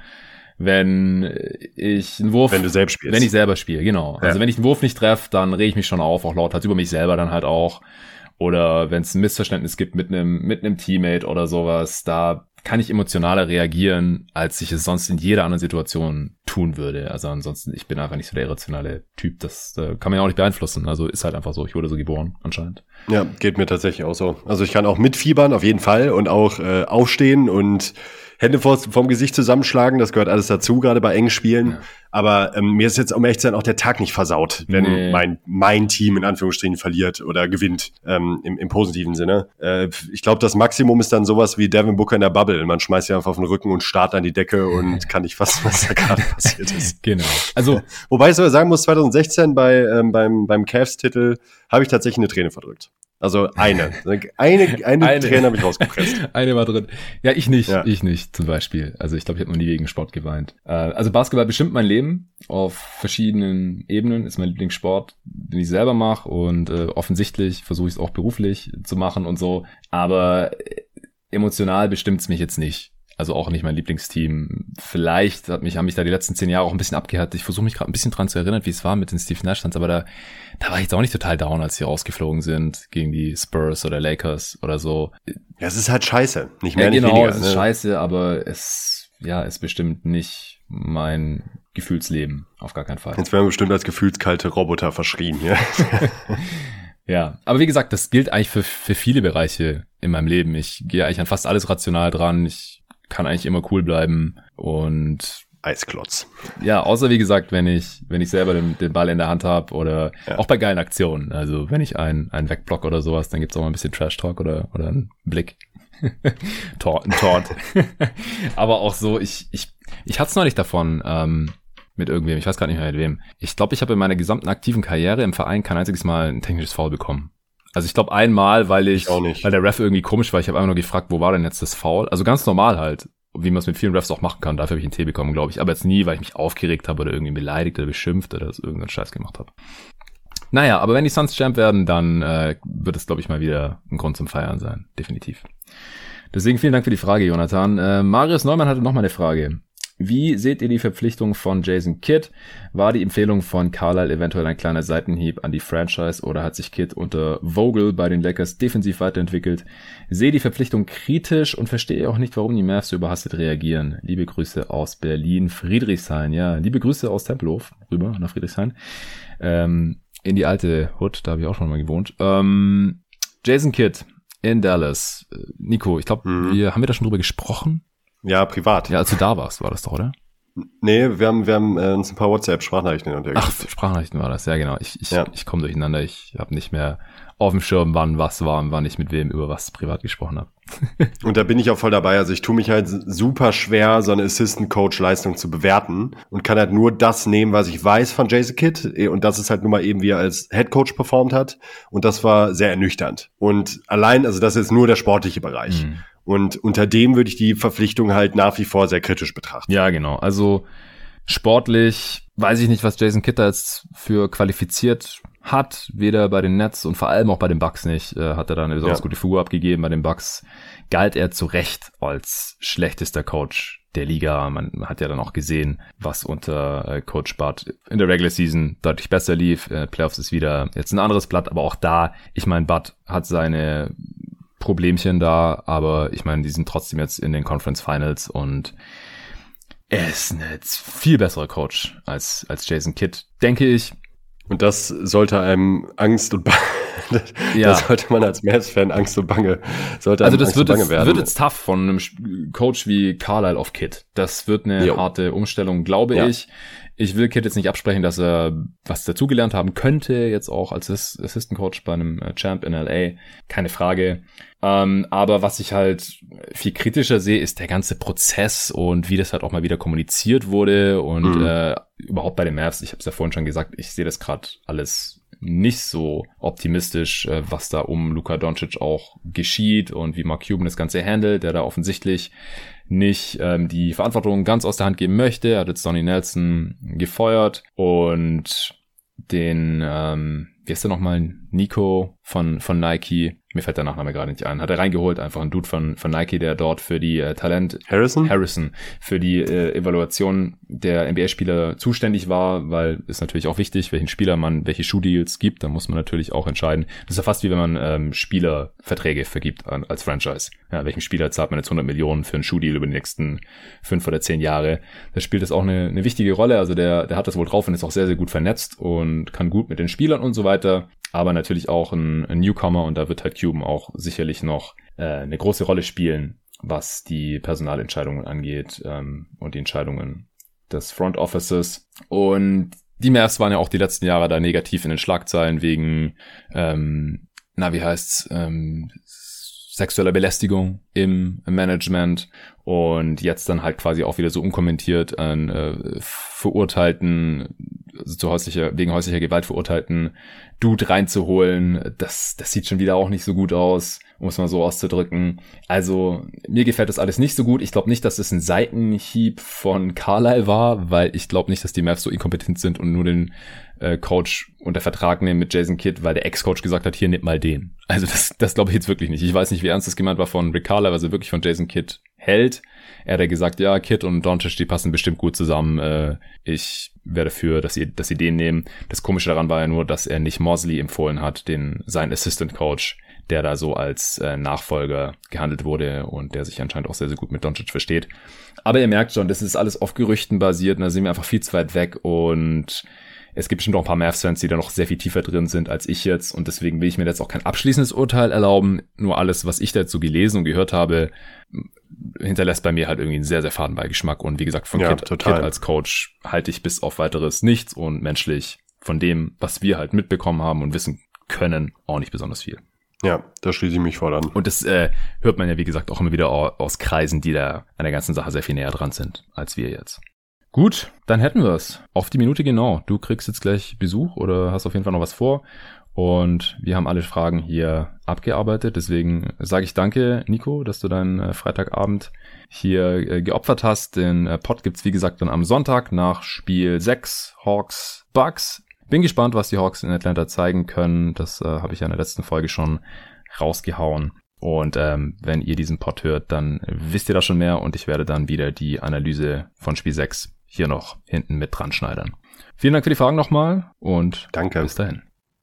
wenn ich einen Wurf, wenn du selbst spielst. Wenn ich selber spiele, genau. Ja. Also wenn ich einen Wurf nicht treffe, dann rege ich mich schon auf, auch lauthals über mich selber dann halt auch. Oder wenn es ein Missverständnis gibt mit einem mit einem Teammate oder sowas, da kann ich emotionaler reagieren, als ich es sonst in jeder anderen Situation tun würde. Also ansonsten, ich bin einfach nicht so der irrationale Typ. Das äh, kann man ja auch nicht beeinflussen. Also ist halt einfach so. Ich wurde so geboren, anscheinend. Ja, geht mir tatsächlich auch so. Also ich kann auch mitfiebern, auf jeden Fall. Und auch äh, aufstehen und Hände vor, vorm Gesicht zusammenschlagen, das gehört alles dazu, gerade bei engen Spielen. Ja. Aber ähm, mir ist jetzt, um ehrlich zu sein, auch der Tag nicht versaut, wenn nee. mein mein Team in Anführungsstrichen verliert oder gewinnt, ähm, im, im positiven Sinne. Äh, ich glaube, das Maximum ist dann sowas wie Devin Booker in der Bubble. Man schmeißt ja einfach auf den Rücken und starrt an die Decke und kann nicht fassen, was da gerade passiert ist. Genau. Also, wobei ich sogar sagen muss, zwanzig sechzehn bei ähm, beim beim Cavs-Titel habe ich tatsächlich eine Träne verdrückt. Also eine. Eine, eine, eine Träne habe ich rausgepresst. Eine war drin. Ja, ich nicht. Ja. Ich nicht, zum Beispiel. Also ich glaube, ich habe noch nie wegen Sport geweint. Äh, also Basketball bestimmt mein Leben auf verschiedenen Ebenen. Ist mein Lieblingssport, den ich selber mache. Und äh, offensichtlich versuche ich es auch beruflich zu machen und so. Aber emotional bestimmt's mich jetzt nicht. Also auch nicht mein Lieblingsteam. Vielleicht hat mich, haben mich da die letzten zehn Jahre auch ein bisschen abgehärtet. Ich versuche mich gerade ein bisschen dran zu erinnern, wie es war mit den Steve Nash-Suns, aber da, da war ich jetzt auch nicht total down, als sie rausgeflogen sind gegen die Spurs oder Lakers oder so. Ja, es ist halt scheiße. Nicht mehr, ja, nicht genau, weniger. Es ist ne? scheiße, aber es, ja, es bestimmt nicht mein Gefühlsleben. Auf gar keinen Fall. Jetzt werden wir bestimmt als gefühlskalte Roboter verschrien, ja. Ja, aber wie gesagt, das gilt eigentlich für, für viele Bereiche in meinem Leben. Ich gehe eigentlich an fast alles rational dran. Ich kann eigentlich immer cool bleiben und Eisklotz. Ja, außer wie gesagt, wenn ich wenn ich selber den, den Ball in der Hand habe oder ja. auch bei geilen Aktionen. Also wenn ich einen einen wegblock oder sowas, dann gibt's auch mal ein bisschen Trash-Talk oder oder einen Blick. Tor, ein Tort. Aber auch so, ich ich ich hatte es neulich davon ähm, mit irgendwem, ich weiß gar nicht mehr mit wem. Ich glaube, ich habe in meiner gesamten aktiven Karriere im Verein kein einziges Mal ein technisches Foul bekommen. Also ich glaube einmal, weil ich, ich weil der Ref irgendwie komisch war, ich habe einfach nur gefragt, wo war denn jetzt das Foul? Also ganz normal halt, wie man es mit vielen Refs auch machen kann. Dafür habe ich einen Tee bekommen, glaube ich. Aber jetzt nie, weil ich mich aufgeregt habe oder irgendwie beleidigt oder beschimpft oder irgendeinen Scheiß gemacht habe. Naja, aber wenn die Suns Champ werden, dann äh, wird es, glaube ich, mal wieder ein Grund zum Feiern sein. Definitiv. Deswegen vielen Dank für die Frage, Jonathan. Äh, Marius Neumann hatte noch mal eine Frage. Wie seht ihr die Verpflichtung von Jason Kidd? War die Empfehlung von Carlisle eventuell ein kleiner Seitenhieb an die Franchise oder hat sich Kidd unter Vogel bei den Lakers defensiv weiterentwickelt? Sehe die Verpflichtung kritisch und verstehe auch nicht, warum die Mavs so überhastet reagieren. Liebe Grüße aus Berlin, Friedrichshain. Ja, liebe Grüße aus Tempelhof rüber nach Friedrichshain. Ähm, in die alte Hood, da habe ich auch schon mal gewohnt. Ähm, Jason Kidd in Dallas. Nico, ich glaube, mhm. wir haben wir da schon drüber gesprochen? Ja, privat. Ja, als du da warst, war das doch, oder? Nee, wir haben wir haben äh, uns ein paar WhatsApp-Sprachnachrichten untergebracht. Ach, Sprachnachrichten war das, ja genau. Ich ich, ja. ich komme durcheinander. Ich habe nicht mehr auf dem Schirm, wann was war und wann ich mit wem über was privat gesprochen habe. Und da bin ich auch voll dabei. Also ich tue mich halt super schwer, so eine Assistant-Coach-Leistung zu bewerten und kann halt nur das nehmen, was ich weiß von Jason Kidd. Und das ist halt nun mal eben, wie er als Head-Coach performt hat. Und das war sehr ernüchternd. Und allein, also das ist nur der sportliche Bereich. Mhm. Und unter dem würde ich die Verpflichtung halt nach wie vor sehr kritisch betrachten. Ja, genau. Also sportlich weiß ich nicht, was Jason Kidd da jetzt für qualifiziert hat. Weder bei den Nets und vor allem auch bei den Bucks nicht. Äh, hat er da eine besonders ja. gute Figur abgegeben. Bei den Bucks galt er zu Recht als schlechtester Coach der Liga. Man hat ja dann auch gesehen, was unter äh, Coach Bud in der Regular Season deutlich besser lief. Äh, Playoffs ist wieder jetzt ein anderes Blatt, aber auch da, ich meine, Bud hat seine Problemchen da, aber ich meine, die sind trotzdem jetzt in den Conference Finals und er ist ein viel besserer Coach als, als Jason Kidd, denke ich. Und das sollte einem Angst und Bange, ja. Das sollte man als Mavs-Fan Angst und Bange, sollte also das Angst wird und Bange jetzt, werden. wird jetzt tough von einem Coach wie Carlisle auf Kidd. Das wird eine jo. harte Umstellung, glaube ja. ich. Ich will Kidd jetzt nicht absprechen, dass er was dazugelernt haben könnte, jetzt auch als Assistant Coach bei einem Champ in L A. Keine Frage. Ähm, aber was ich halt viel kritischer sehe, ist der ganze Prozess und wie das halt auch mal wieder kommuniziert wurde und mhm. äh, überhaupt bei den Mavs. Ich habe es ja vorhin schon gesagt, ich sehe das gerade alles nicht so optimistisch, äh, was da um Luka Doncic auch geschieht und wie Mark Cuban das Ganze handelt, der da offensichtlich nicht ähm, die Verantwortung ganz aus der Hand geben möchte. Er hat jetzt Donnie Nelson gefeuert und den, ähm, wie ist der nochmal, Nico von von Nike, mir fällt der Nachname gerade nicht ein, hat er reingeholt, einfach ein Dude von von Nike, der dort für die äh, Talent Harrison Harrison für die äh, Evaluation der N B A-Spieler zuständig war, weil ist natürlich auch wichtig, welchen Spieler man welche Schuhdeals gibt, da muss man natürlich auch entscheiden. Das ist ja fast wie wenn man ähm, Spielerverträge vergibt an, als Franchise. Ja, welchen Spieler zahlt man jetzt hundert Millionen für einen Schuhdeal über die nächsten fünf oder zehn Jahre? Da spielt das auch eine, eine wichtige Rolle, also der der hat das wohl drauf und ist auch sehr, sehr gut vernetzt und kann gut mit den Spielern und so weiter, aber natürlich auch ein, ein Newcomer und da wird halt Cuban auch sicherlich noch äh, eine große Rolle spielen, was die Personalentscheidungen angeht ähm, und die Entscheidungen des Front Offices. Und die Mavs waren ja auch die letzten Jahre da negativ in den Schlagzeilen wegen, ähm, na wie heißt's, ähm, sexueller Belästigung im Management und jetzt dann halt quasi auch wieder so unkommentiert einen äh, verurteilten, also zu häuslicher, wegen häuslicher Gewalt verurteilten Dude reinzuholen. Das, das sieht schon wieder auch nicht so gut aus, um es mal so auszudrücken. Also mir gefällt das alles nicht so gut. Ich glaube nicht, dass es ein Seitenhieb von Carlisle war, weil ich glaube nicht, dass die Mavs so inkompetent sind und nur den äh, Coach unter Vertrag nehmen mit Jason Kidd, weil der Ex-Coach gesagt hat, hier, nimm mal den. Also das, das glaube ich jetzt wirklich nicht. Ich weiß nicht, wie ernst das gemeint war von Rick Carlisle, was er wirklich von Jason Kidd hält. Er hat ja gesagt, ja, Kidd und Doncic, die passen bestimmt gut zusammen. Äh, ich wäre dafür, dass sie, dass sie den nehmen. Das Komische daran war ja nur, dass er nicht Mosley empfohlen hat, den sein Assistant Coach, der da so als äh, Nachfolger gehandelt wurde und der sich anscheinend auch sehr, sehr gut mit Doncic versteht. Aber ihr merkt schon, das ist alles auf Gerüchten basiert und da sind wir einfach viel zu weit weg und es gibt bestimmt auch ein paar Mavs-Fans, die da noch sehr viel tiefer drin sind als ich jetzt und deswegen will ich mir jetzt auch kein abschließendes Urteil erlauben. Nur alles, was ich dazu gelesen und gehört habe, hinterlässt bei mir halt irgendwie einen sehr, sehr faden Beigeschmack und wie gesagt, von ja, Kidd, Kidd als Coach halte ich bis auf weiteres nichts und menschlich von dem, was wir halt mitbekommen haben und wissen können, auch nicht besonders viel. Ja, da schließe ich mich voll an. Und das äh, hört man ja, wie gesagt, auch immer wieder aus Kreisen, die da an der ganzen Sache sehr viel näher dran sind, als wir jetzt. Gut, dann hätten wir es. Auf die Minute genau. Du kriegst jetzt gleich Besuch oder hast auf jeden Fall noch was vor. Und wir haben alle Fragen hier abgearbeitet. Deswegen sage ich danke, Nico, dass du deinen äh, Freitagabend hier äh, geopfert hast. Den äh, Pod gibt's wie gesagt dann am Sonntag nach Spiel sechs, Hawks Bucks. Bin gespannt, was die Hawks in Atlanta zeigen können. Das äh, habe ich ja in der letzten Folge schon rausgehauen. Und ähm, wenn ihr diesen Pod hört, dann wisst ihr da schon mehr und ich werde dann wieder die Analyse von Spiel sechs hier noch hinten mit dran schneidern. Vielen Dank für die Fragen nochmal und danke. Bis dahin.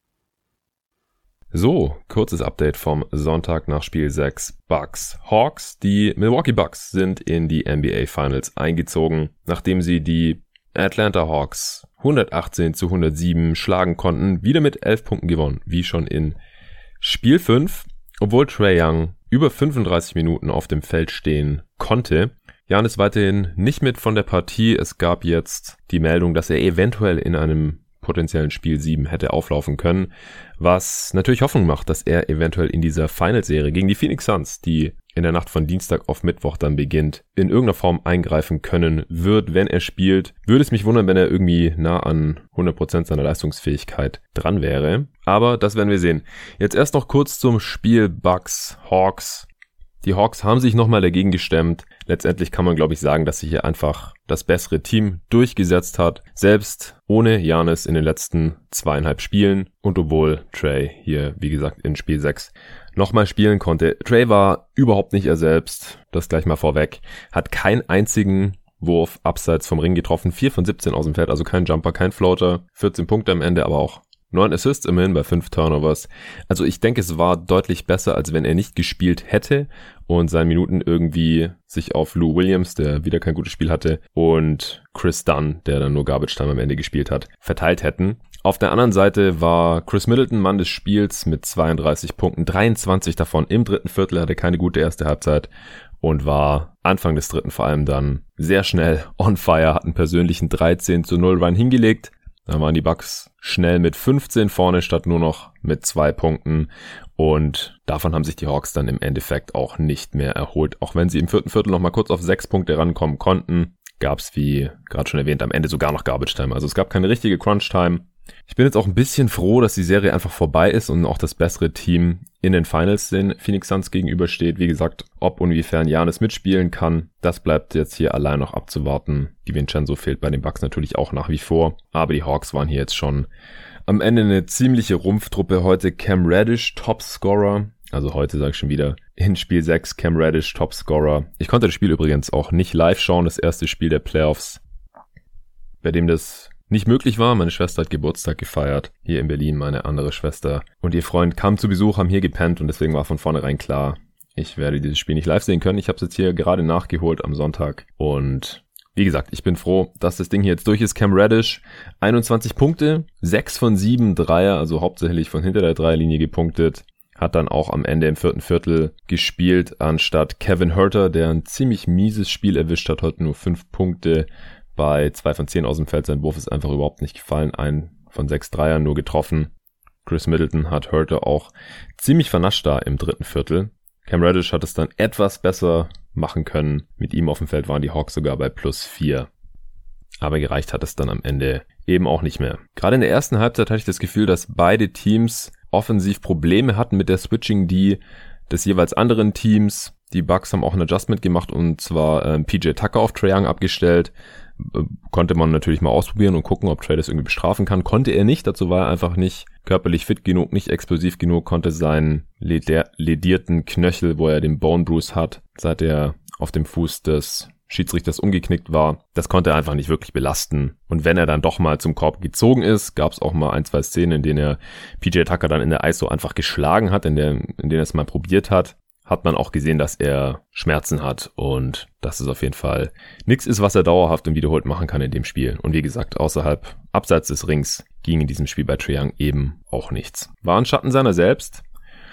So, kurzes Update vom Sonntag nach Spiel sechs Bucks Hawks. Die Milwaukee Bucks sind in die N B A Finals eingezogen, nachdem sie die Atlanta Hawks hundertachtzehn zu hundertsieben schlagen konnten, wieder mit elf Punkten gewonnen, wie schon in Spiel fünf. Obwohl Trae Young über fünfunddreißig Minuten auf dem Feld stehen konnte. Giannis weiterhin nicht mit von der Partie. Es gab jetzt die Meldung, dass er eventuell in einem potenziellen Spiel sieben hätte auflaufen können, was natürlich Hoffnung macht, dass er eventuell in dieser Finals-Serie gegen die Phoenix Suns, die in der Nacht von Dienstag auf Mittwoch dann beginnt, in irgendeiner Form eingreifen können wird, wenn er spielt. Würde es mich wundern, wenn er irgendwie nah an hundert Prozent seiner Leistungsfähigkeit dran wäre. Aber das werden wir sehen. Jetzt erst noch kurz zum Spiel Bucks Hawks. Die Hawks haben sich nochmal dagegen gestemmt. Letztendlich kann man, glaube ich, sagen, dass sich hier einfach das bessere Team durchgesetzt hat. Selbst ohne Giannis in den letzten zweieinhalb Spielen. Und obwohl Trae hier, wie gesagt, in Spiel sechs nochmal spielen konnte. Trae war überhaupt nicht er selbst, das gleich mal vorweg, hat keinen einzigen Wurf abseits vom Ring getroffen, vier von siebzehn aus dem Feld, also kein Jumper, kein Floater, vierzehn Punkte am Ende, aber auch neun Assists immerhin bei fünf Turnovers. Also ich denke, es war deutlich besser, als wenn er nicht gespielt hätte und seine Minuten irgendwie sich auf Lou Williams, der wieder kein gutes Spiel hatte, und Chris Dunn, der dann nur Garbage Time am Ende gespielt hat, verteilt hätten. Auf der anderen Seite war Chris Middleton Mann des Spiels mit zweiunddreißig Punkten, dreiundzwanzig davon im dritten Viertel, hatte keine gute erste Halbzeit und war Anfang des dritten vor allem dann sehr schnell on fire, hat einen persönlichen dreizehn zu null Run hingelegt. Dann waren die Bucks schnell mit fünfzehn vorne statt nur noch mit zwei Punkten und davon haben sich die Hawks dann im Endeffekt auch nicht mehr erholt. Auch wenn sie im vierten Viertel noch mal kurz auf sechs Punkte rankommen konnten, gab es, wie gerade schon erwähnt, am Ende sogar noch Garbage Time. Also es gab keine richtige Crunch Time. Ich bin jetzt auch ein bisschen froh, dass die Serie einfach vorbei ist und auch das bessere Team in den Finals den Phoenix Suns gegenübersteht. Wie gesagt, ob und inwiefern Giannis mitspielen kann, das bleibt jetzt hier allein noch abzuwarten. DiVincenzo fehlt bei den Bucks natürlich auch nach wie vor, aber die Hawks waren hier jetzt schon am Ende eine ziemliche Rumpftruppe. Heute Cam Reddish, Topscorer. Also heute sage ich schon wieder, in Spiel sechs Cam Reddish, Topscorer. Ich konnte das Spiel übrigens auch nicht live schauen, das erste Spiel der Playoffs, bei dem das nicht möglich war. Meine Schwester hat Geburtstag gefeiert, hier in Berlin, meine andere Schwester. Und ihr Freund kam zu Besuch, haben hier gepennt und deswegen war von vornherein klar, ich werde dieses Spiel nicht live sehen können. Ich habe es jetzt hier gerade nachgeholt am Sonntag. Und wie gesagt, ich bin froh, dass das Ding hier jetzt durch ist. Cam Reddish, einundzwanzig Punkte, sechs von sieben Dreier, also hauptsächlich von hinter der Dreierlinie gepunktet. Hat dann auch am Ende im vierten Viertel gespielt, anstatt Kevin Huerter, der ein ziemlich mieses Spiel erwischt hat, heute nur fünf Punkte. Bei zwei von zehn aus dem Feld, sein Wurf ist einfach überhaupt nicht gefallen. Ein von sechs Dreiern nur getroffen. Chris Middleton hat Huerter auch ziemlich vernascht da im dritten Viertel. Cam Reddish hat es dann etwas besser machen können. Mit ihm auf dem Feld waren die Hawks sogar bei plus vier. Aber gereicht hat es dann am Ende eben auch nicht mehr. Gerade in der ersten Halbzeit hatte ich das Gefühl, dass beide Teams offensiv Probleme hatten mit der Switching-D des jeweils anderen Teams. Die Bucks haben auch ein Adjustment gemacht und zwar ähm, P J Tucker auf Trae Young abgestellt. Konnte man natürlich mal ausprobieren und gucken, ob Trae das irgendwie bestrafen kann. Konnte er nicht, dazu war er einfach nicht körperlich fit genug, nicht explosiv genug, konnte seinen ledierten Knöchel, wo er den Bone Bruise hat, seit er auf dem Fuß des Schiedsrichters umgeknickt war, das konnte er einfach nicht wirklich belasten. Und wenn er dann doch mal zum Korb gezogen ist, gab es auch mal ein, zwei Szenen, in denen er P J Tucker dann in der I S O einfach geschlagen hat, in, der, in denen er es mal probiert hat. Hat man auch gesehen, dass er Schmerzen hat und dass es auf jeden Fall nichts ist, was er dauerhaft und wiederholt machen kann in dem Spiel. Und wie gesagt, außerhalb, abseits des Rings ging in diesem Spiel bei Trae Young eben auch nichts. War ein Schatten seiner selbst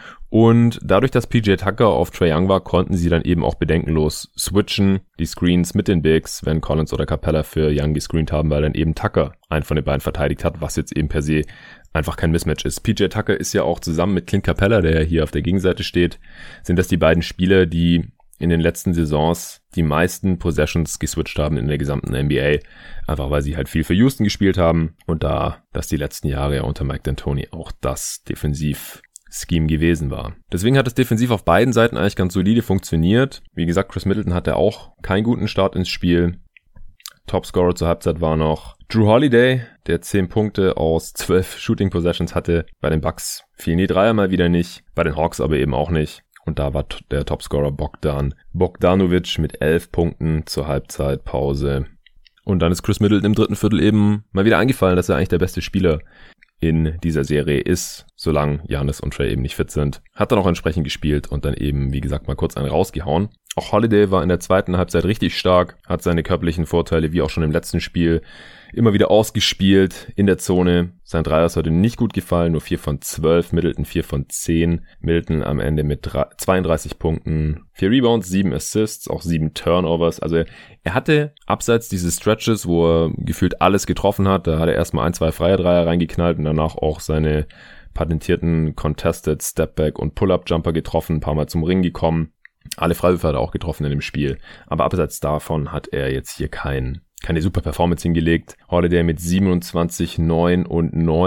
und dadurch, dass P J Tucker auf Trae Young war, konnten sie dann eben auch bedenkenlos switchen, die Screens mit den Bigs, wenn Collins oder Capella für Young gescreent haben, weil dann eben Tucker einen von den beiden verteidigt hat, was jetzt eben per se einfach kein Mismatch ist. P J Tucker ist ja auch zusammen mit Clint Capella, der ja hier auf der Gegenseite steht, sind das die beiden Spieler, die in den letzten Saisons die meisten Possessions geswitcht haben in der gesamten N B A. Einfach weil sie halt viel für Houston gespielt haben und da das die letzten Jahre ja unter Mike D'Antoni auch das Defensiv-Scheme gewesen war. Deswegen hat es defensiv auf beiden Seiten eigentlich ganz solide funktioniert. Wie gesagt, Chris Middleton hatte auch keinen guten Start ins Spiel. Topscorer zur Halbzeit war noch Drew Holiday, der zehn Punkte aus zwölf Shooting Possessions hatte. Bei den Bucks fielen die Dreier mal wieder nicht, bei den Hawks aber eben auch nicht. Und da war der Topscorer Bogdan Bogdanovic mit elf Punkten zur Halbzeitpause. Und dann ist Chris Middleton im dritten Viertel eben mal wieder eingefallen, dass er eigentlich der beste Spieler in dieser Serie ist, solange Giannis und Trae eben nicht fit sind. Hat dann auch entsprechend gespielt und dann eben, wie gesagt, mal kurz einen rausgehauen. Auch Holiday war in der zweiten Halbzeit richtig stark, hat seine körperlichen Vorteile, wie auch schon im letzten Spiel, immer wieder ausgespielt in der Zone. Sein Dreier ist heute nicht gut gefallen, nur vier von zwölf, Middleton vier von zehn. Middleton am Ende mit zweiunddreißig Punkten, vier Rebounds, sieben Assists, auch sieben Turnovers. Also er hatte abseits dieses Stretches, wo er gefühlt alles getroffen hat, da hat er erstmal ein, zwei freie Dreier reingeknallt und danach auch seine patentierten Contested Stepback und Pull-Up-Jumper getroffen, ein paar Mal zum Ring gekommen. Alle Freiwürfe hat er auch getroffen in dem Spiel. Aber abseits davon hat er jetzt hier kein, keine super Performance hingelegt. Holiday mit siebenundzwanzig, neun und neun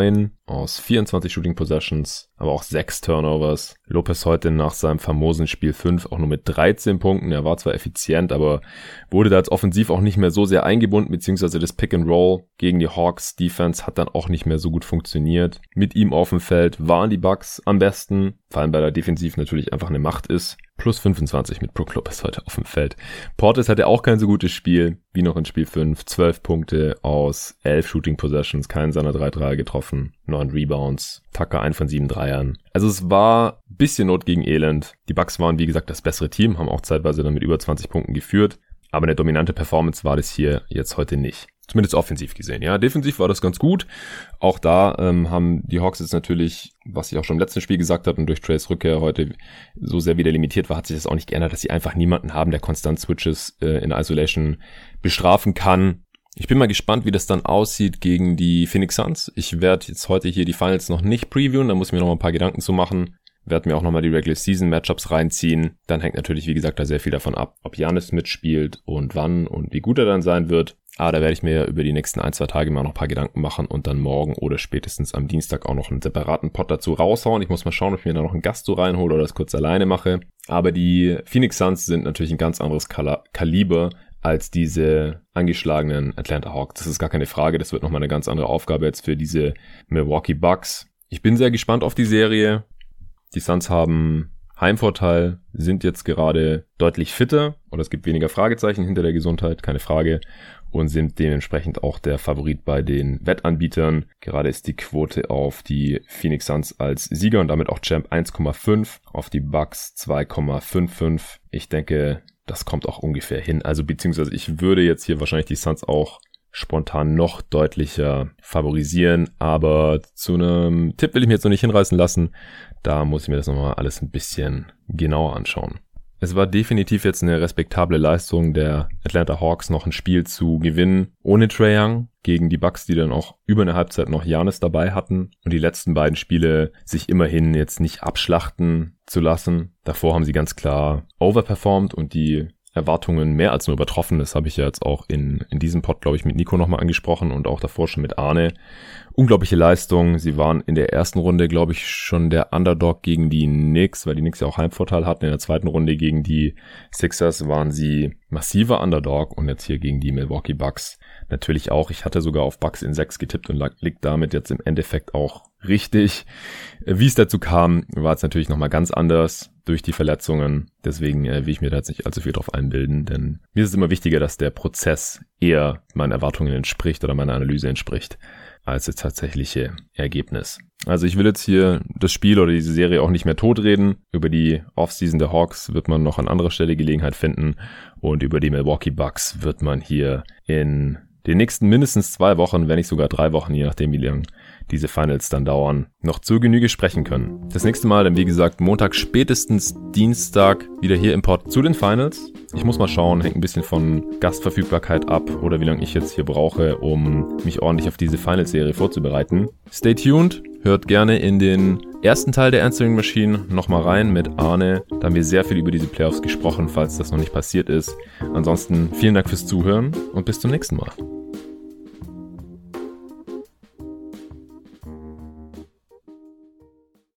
aus vierundzwanzig Shooting Possessions, aber auch sechs Turnovers. Lopez heute nach seinem famosen Spiel fünf auch nur mit dreizehn Punkten. Er war zwar effizient, aber wurde da als offensiv auch nicht mehr so sehr eingebunden, beziehungsweise das Pick and Roll gegen die Hawks Defense hat dann auch nicht mehr so gut funktioniert. Mit ihm auf dem Feld waren die Bucks am besten, vor allem weil er defensiv natürlich einfach eine Macht ist. Plus fünfundzwanzig mit Brook Lopez heute auf dem Feld. Portis hatte auch kein so gutes Spiel, wie noch in Spiel fünf. zwölf Punkte aus elf Shooting Possessions, keinen seiner drei Dreier getroffen, neun Rebounds, Tucker ein von sieben Dreiern. Also es war ein bisschen Not gegen Elend. Die Bucks waren, wie gesagt, das bessere Team, haben auch zeitweise dann mit über zwanzig Punkten geführt. Aber eine dominante Performance war das hier jetzt heute nicht. Zumindest offensiv gesehen, ja. Defensiv war das ganz gut. Auch da ähm, haben die Hawks jetzt natürlich, was ich auch schon im letzten Spiel gesagt habe und durch Trays Rückkehr heute so sehr wieder limitiert war, hat sich das auch nicht geändert, dass sie einfach niemanden haben, der konstant Switches äh, in Isolation bestrafen kann. Ich bin mal gespannt, wie das dann aussieht gegen die Phoenix Suns. Ich werde jetzt heute hier die Finals noch nicht previewen, da muss ich mir noch mal ein paar Gedanken zu machen. Werde mir auch nochmal die Regular Season Matchups reinziehen. Dann hängt natürlich, wie gesagt, da sehr viel davon ab, ob Giannis mitspielt und wann und wie gut er dann sein wird. Aber da werde ich mir über die nächsten ein, zwei Tage mal noch ein paar Gedanken machen und dann morgen oder spätestens am Dienstag auch noch einen separaten Pod dazu raushauen. Ich muss mal schauen, ob ich mir da noch einen Gast so reinhole oder das kurz alleine mache. Aber die Phoenix Suns sind natürlich ein ganz anderes Kal- Kaliber als diese angeschlagenen Atlanta Hawks. Das ist gar keine Frage. Das wird nochmal eine ganz andere Aufgabe jetzt für diese Milwaukee Bucks. Ich bin sehr gespannt auf die Serie. Die Suns haben Heimvorteil, sind jetzt gerade deutlich fitter oder es gibt weniger Fragezeichen hinter der Gesundheit, keine Frage, und sind dementsprechend auch der Favorit bei den Wettanbietern. Gerade ist die Quote auf die Phoenix Suns als Sieger und damit auch Champ eins Komma fünf, auf die Bucks zwei Komma fünfundfünfzig. Ich denke, das kommt auch ungefähr hin. Also beziehungsweise ich würde jetzt hier wahrscheinlich die Suns auch spontan noch deutlicher favorisieren, aber zu einem Tipp will ich mir jetzt noch nicht hinreißen lassen. Da muss ich mir das nochmal alles ein bisschen genauer anschauen. Es war definitiv jetzt eine respektable Leistung der Atlanta Hawks, noch ein Spiel zu gewinnen ohne Trae Young gegen die Bucks, die dann auch über eine Halbzeit noch Giannis dabei hatten und die letzten beiden Spiele sich immerhin jetzt nicht abschlachten zu lassen. Davor haben sie ganz klar overperformed und die Erwartungen mehr als nur übertroffen. Das habe ich ja jetzt auch in in diesem Pod, glaube ich, mit Nico nochmal angesprochen und auch davor schon mit Arne. Unglaubliche Leistung. Sie waren in der ersten Runde, glaube ich, schon der Underdog gegen die Knicks, weil die Knicks ja auch Heimvorteil hatten. In der zweiten Runde gegen die Sixers waren sie massiver Underdog und jetzt hier gegen die Milwaukee Bucks natürlich auch. Ich hatte sogar auf Bucks in sechs getippt und liegt damit jetzt im Endeffekt auch richtig. Wie es dazu kam, war es natürlich nochmal ganz anders durch die Verletzungen. Deswegen äh, will ich mir da jetzt nicht allzu viel drauf einbilden, denn mir ist es immer wichtiger, dass der Prozess eher meinen Erwartungen entspricht oder meiner Analyse entspricht, als das tatsächliche Ergebnis. Also ich will jetzt hier das Spiel oder diese Serie auch nicht mehr totreden. Über die Offseason der Hawks wird man noch an anderer Stelle Gelegenheit finden und über die Milwaukee Bucks wird man hier in den nächsten mindestens zwei Wochen, wenn nicht sogar drei Wochen, je nachdem wie lang diese Finals dann dauern, noch zur Genüge sprechen können. Das nächste Mal dann, wie gesagt, Montag, spätestens Dienstag wieder hier im Pod zu den Finals. Ich muss mal schauen, hängt ein bisschen von Gastverfügbarkeit ab oder wie lange ich jetzt hier brauche, um mich ordentlich auf diese Finals-Serie vorzubereiten. Stay tuned, hört gerne in den ersten Teil der Answering Machine nochmal rein mit Arne. Da haben wir sehr viel über diese Playoffs gesprochen, falls das noch nicht passiert ist. Ansonsten vielen Dank fürs Zuhören und bis zum nächsten Mal.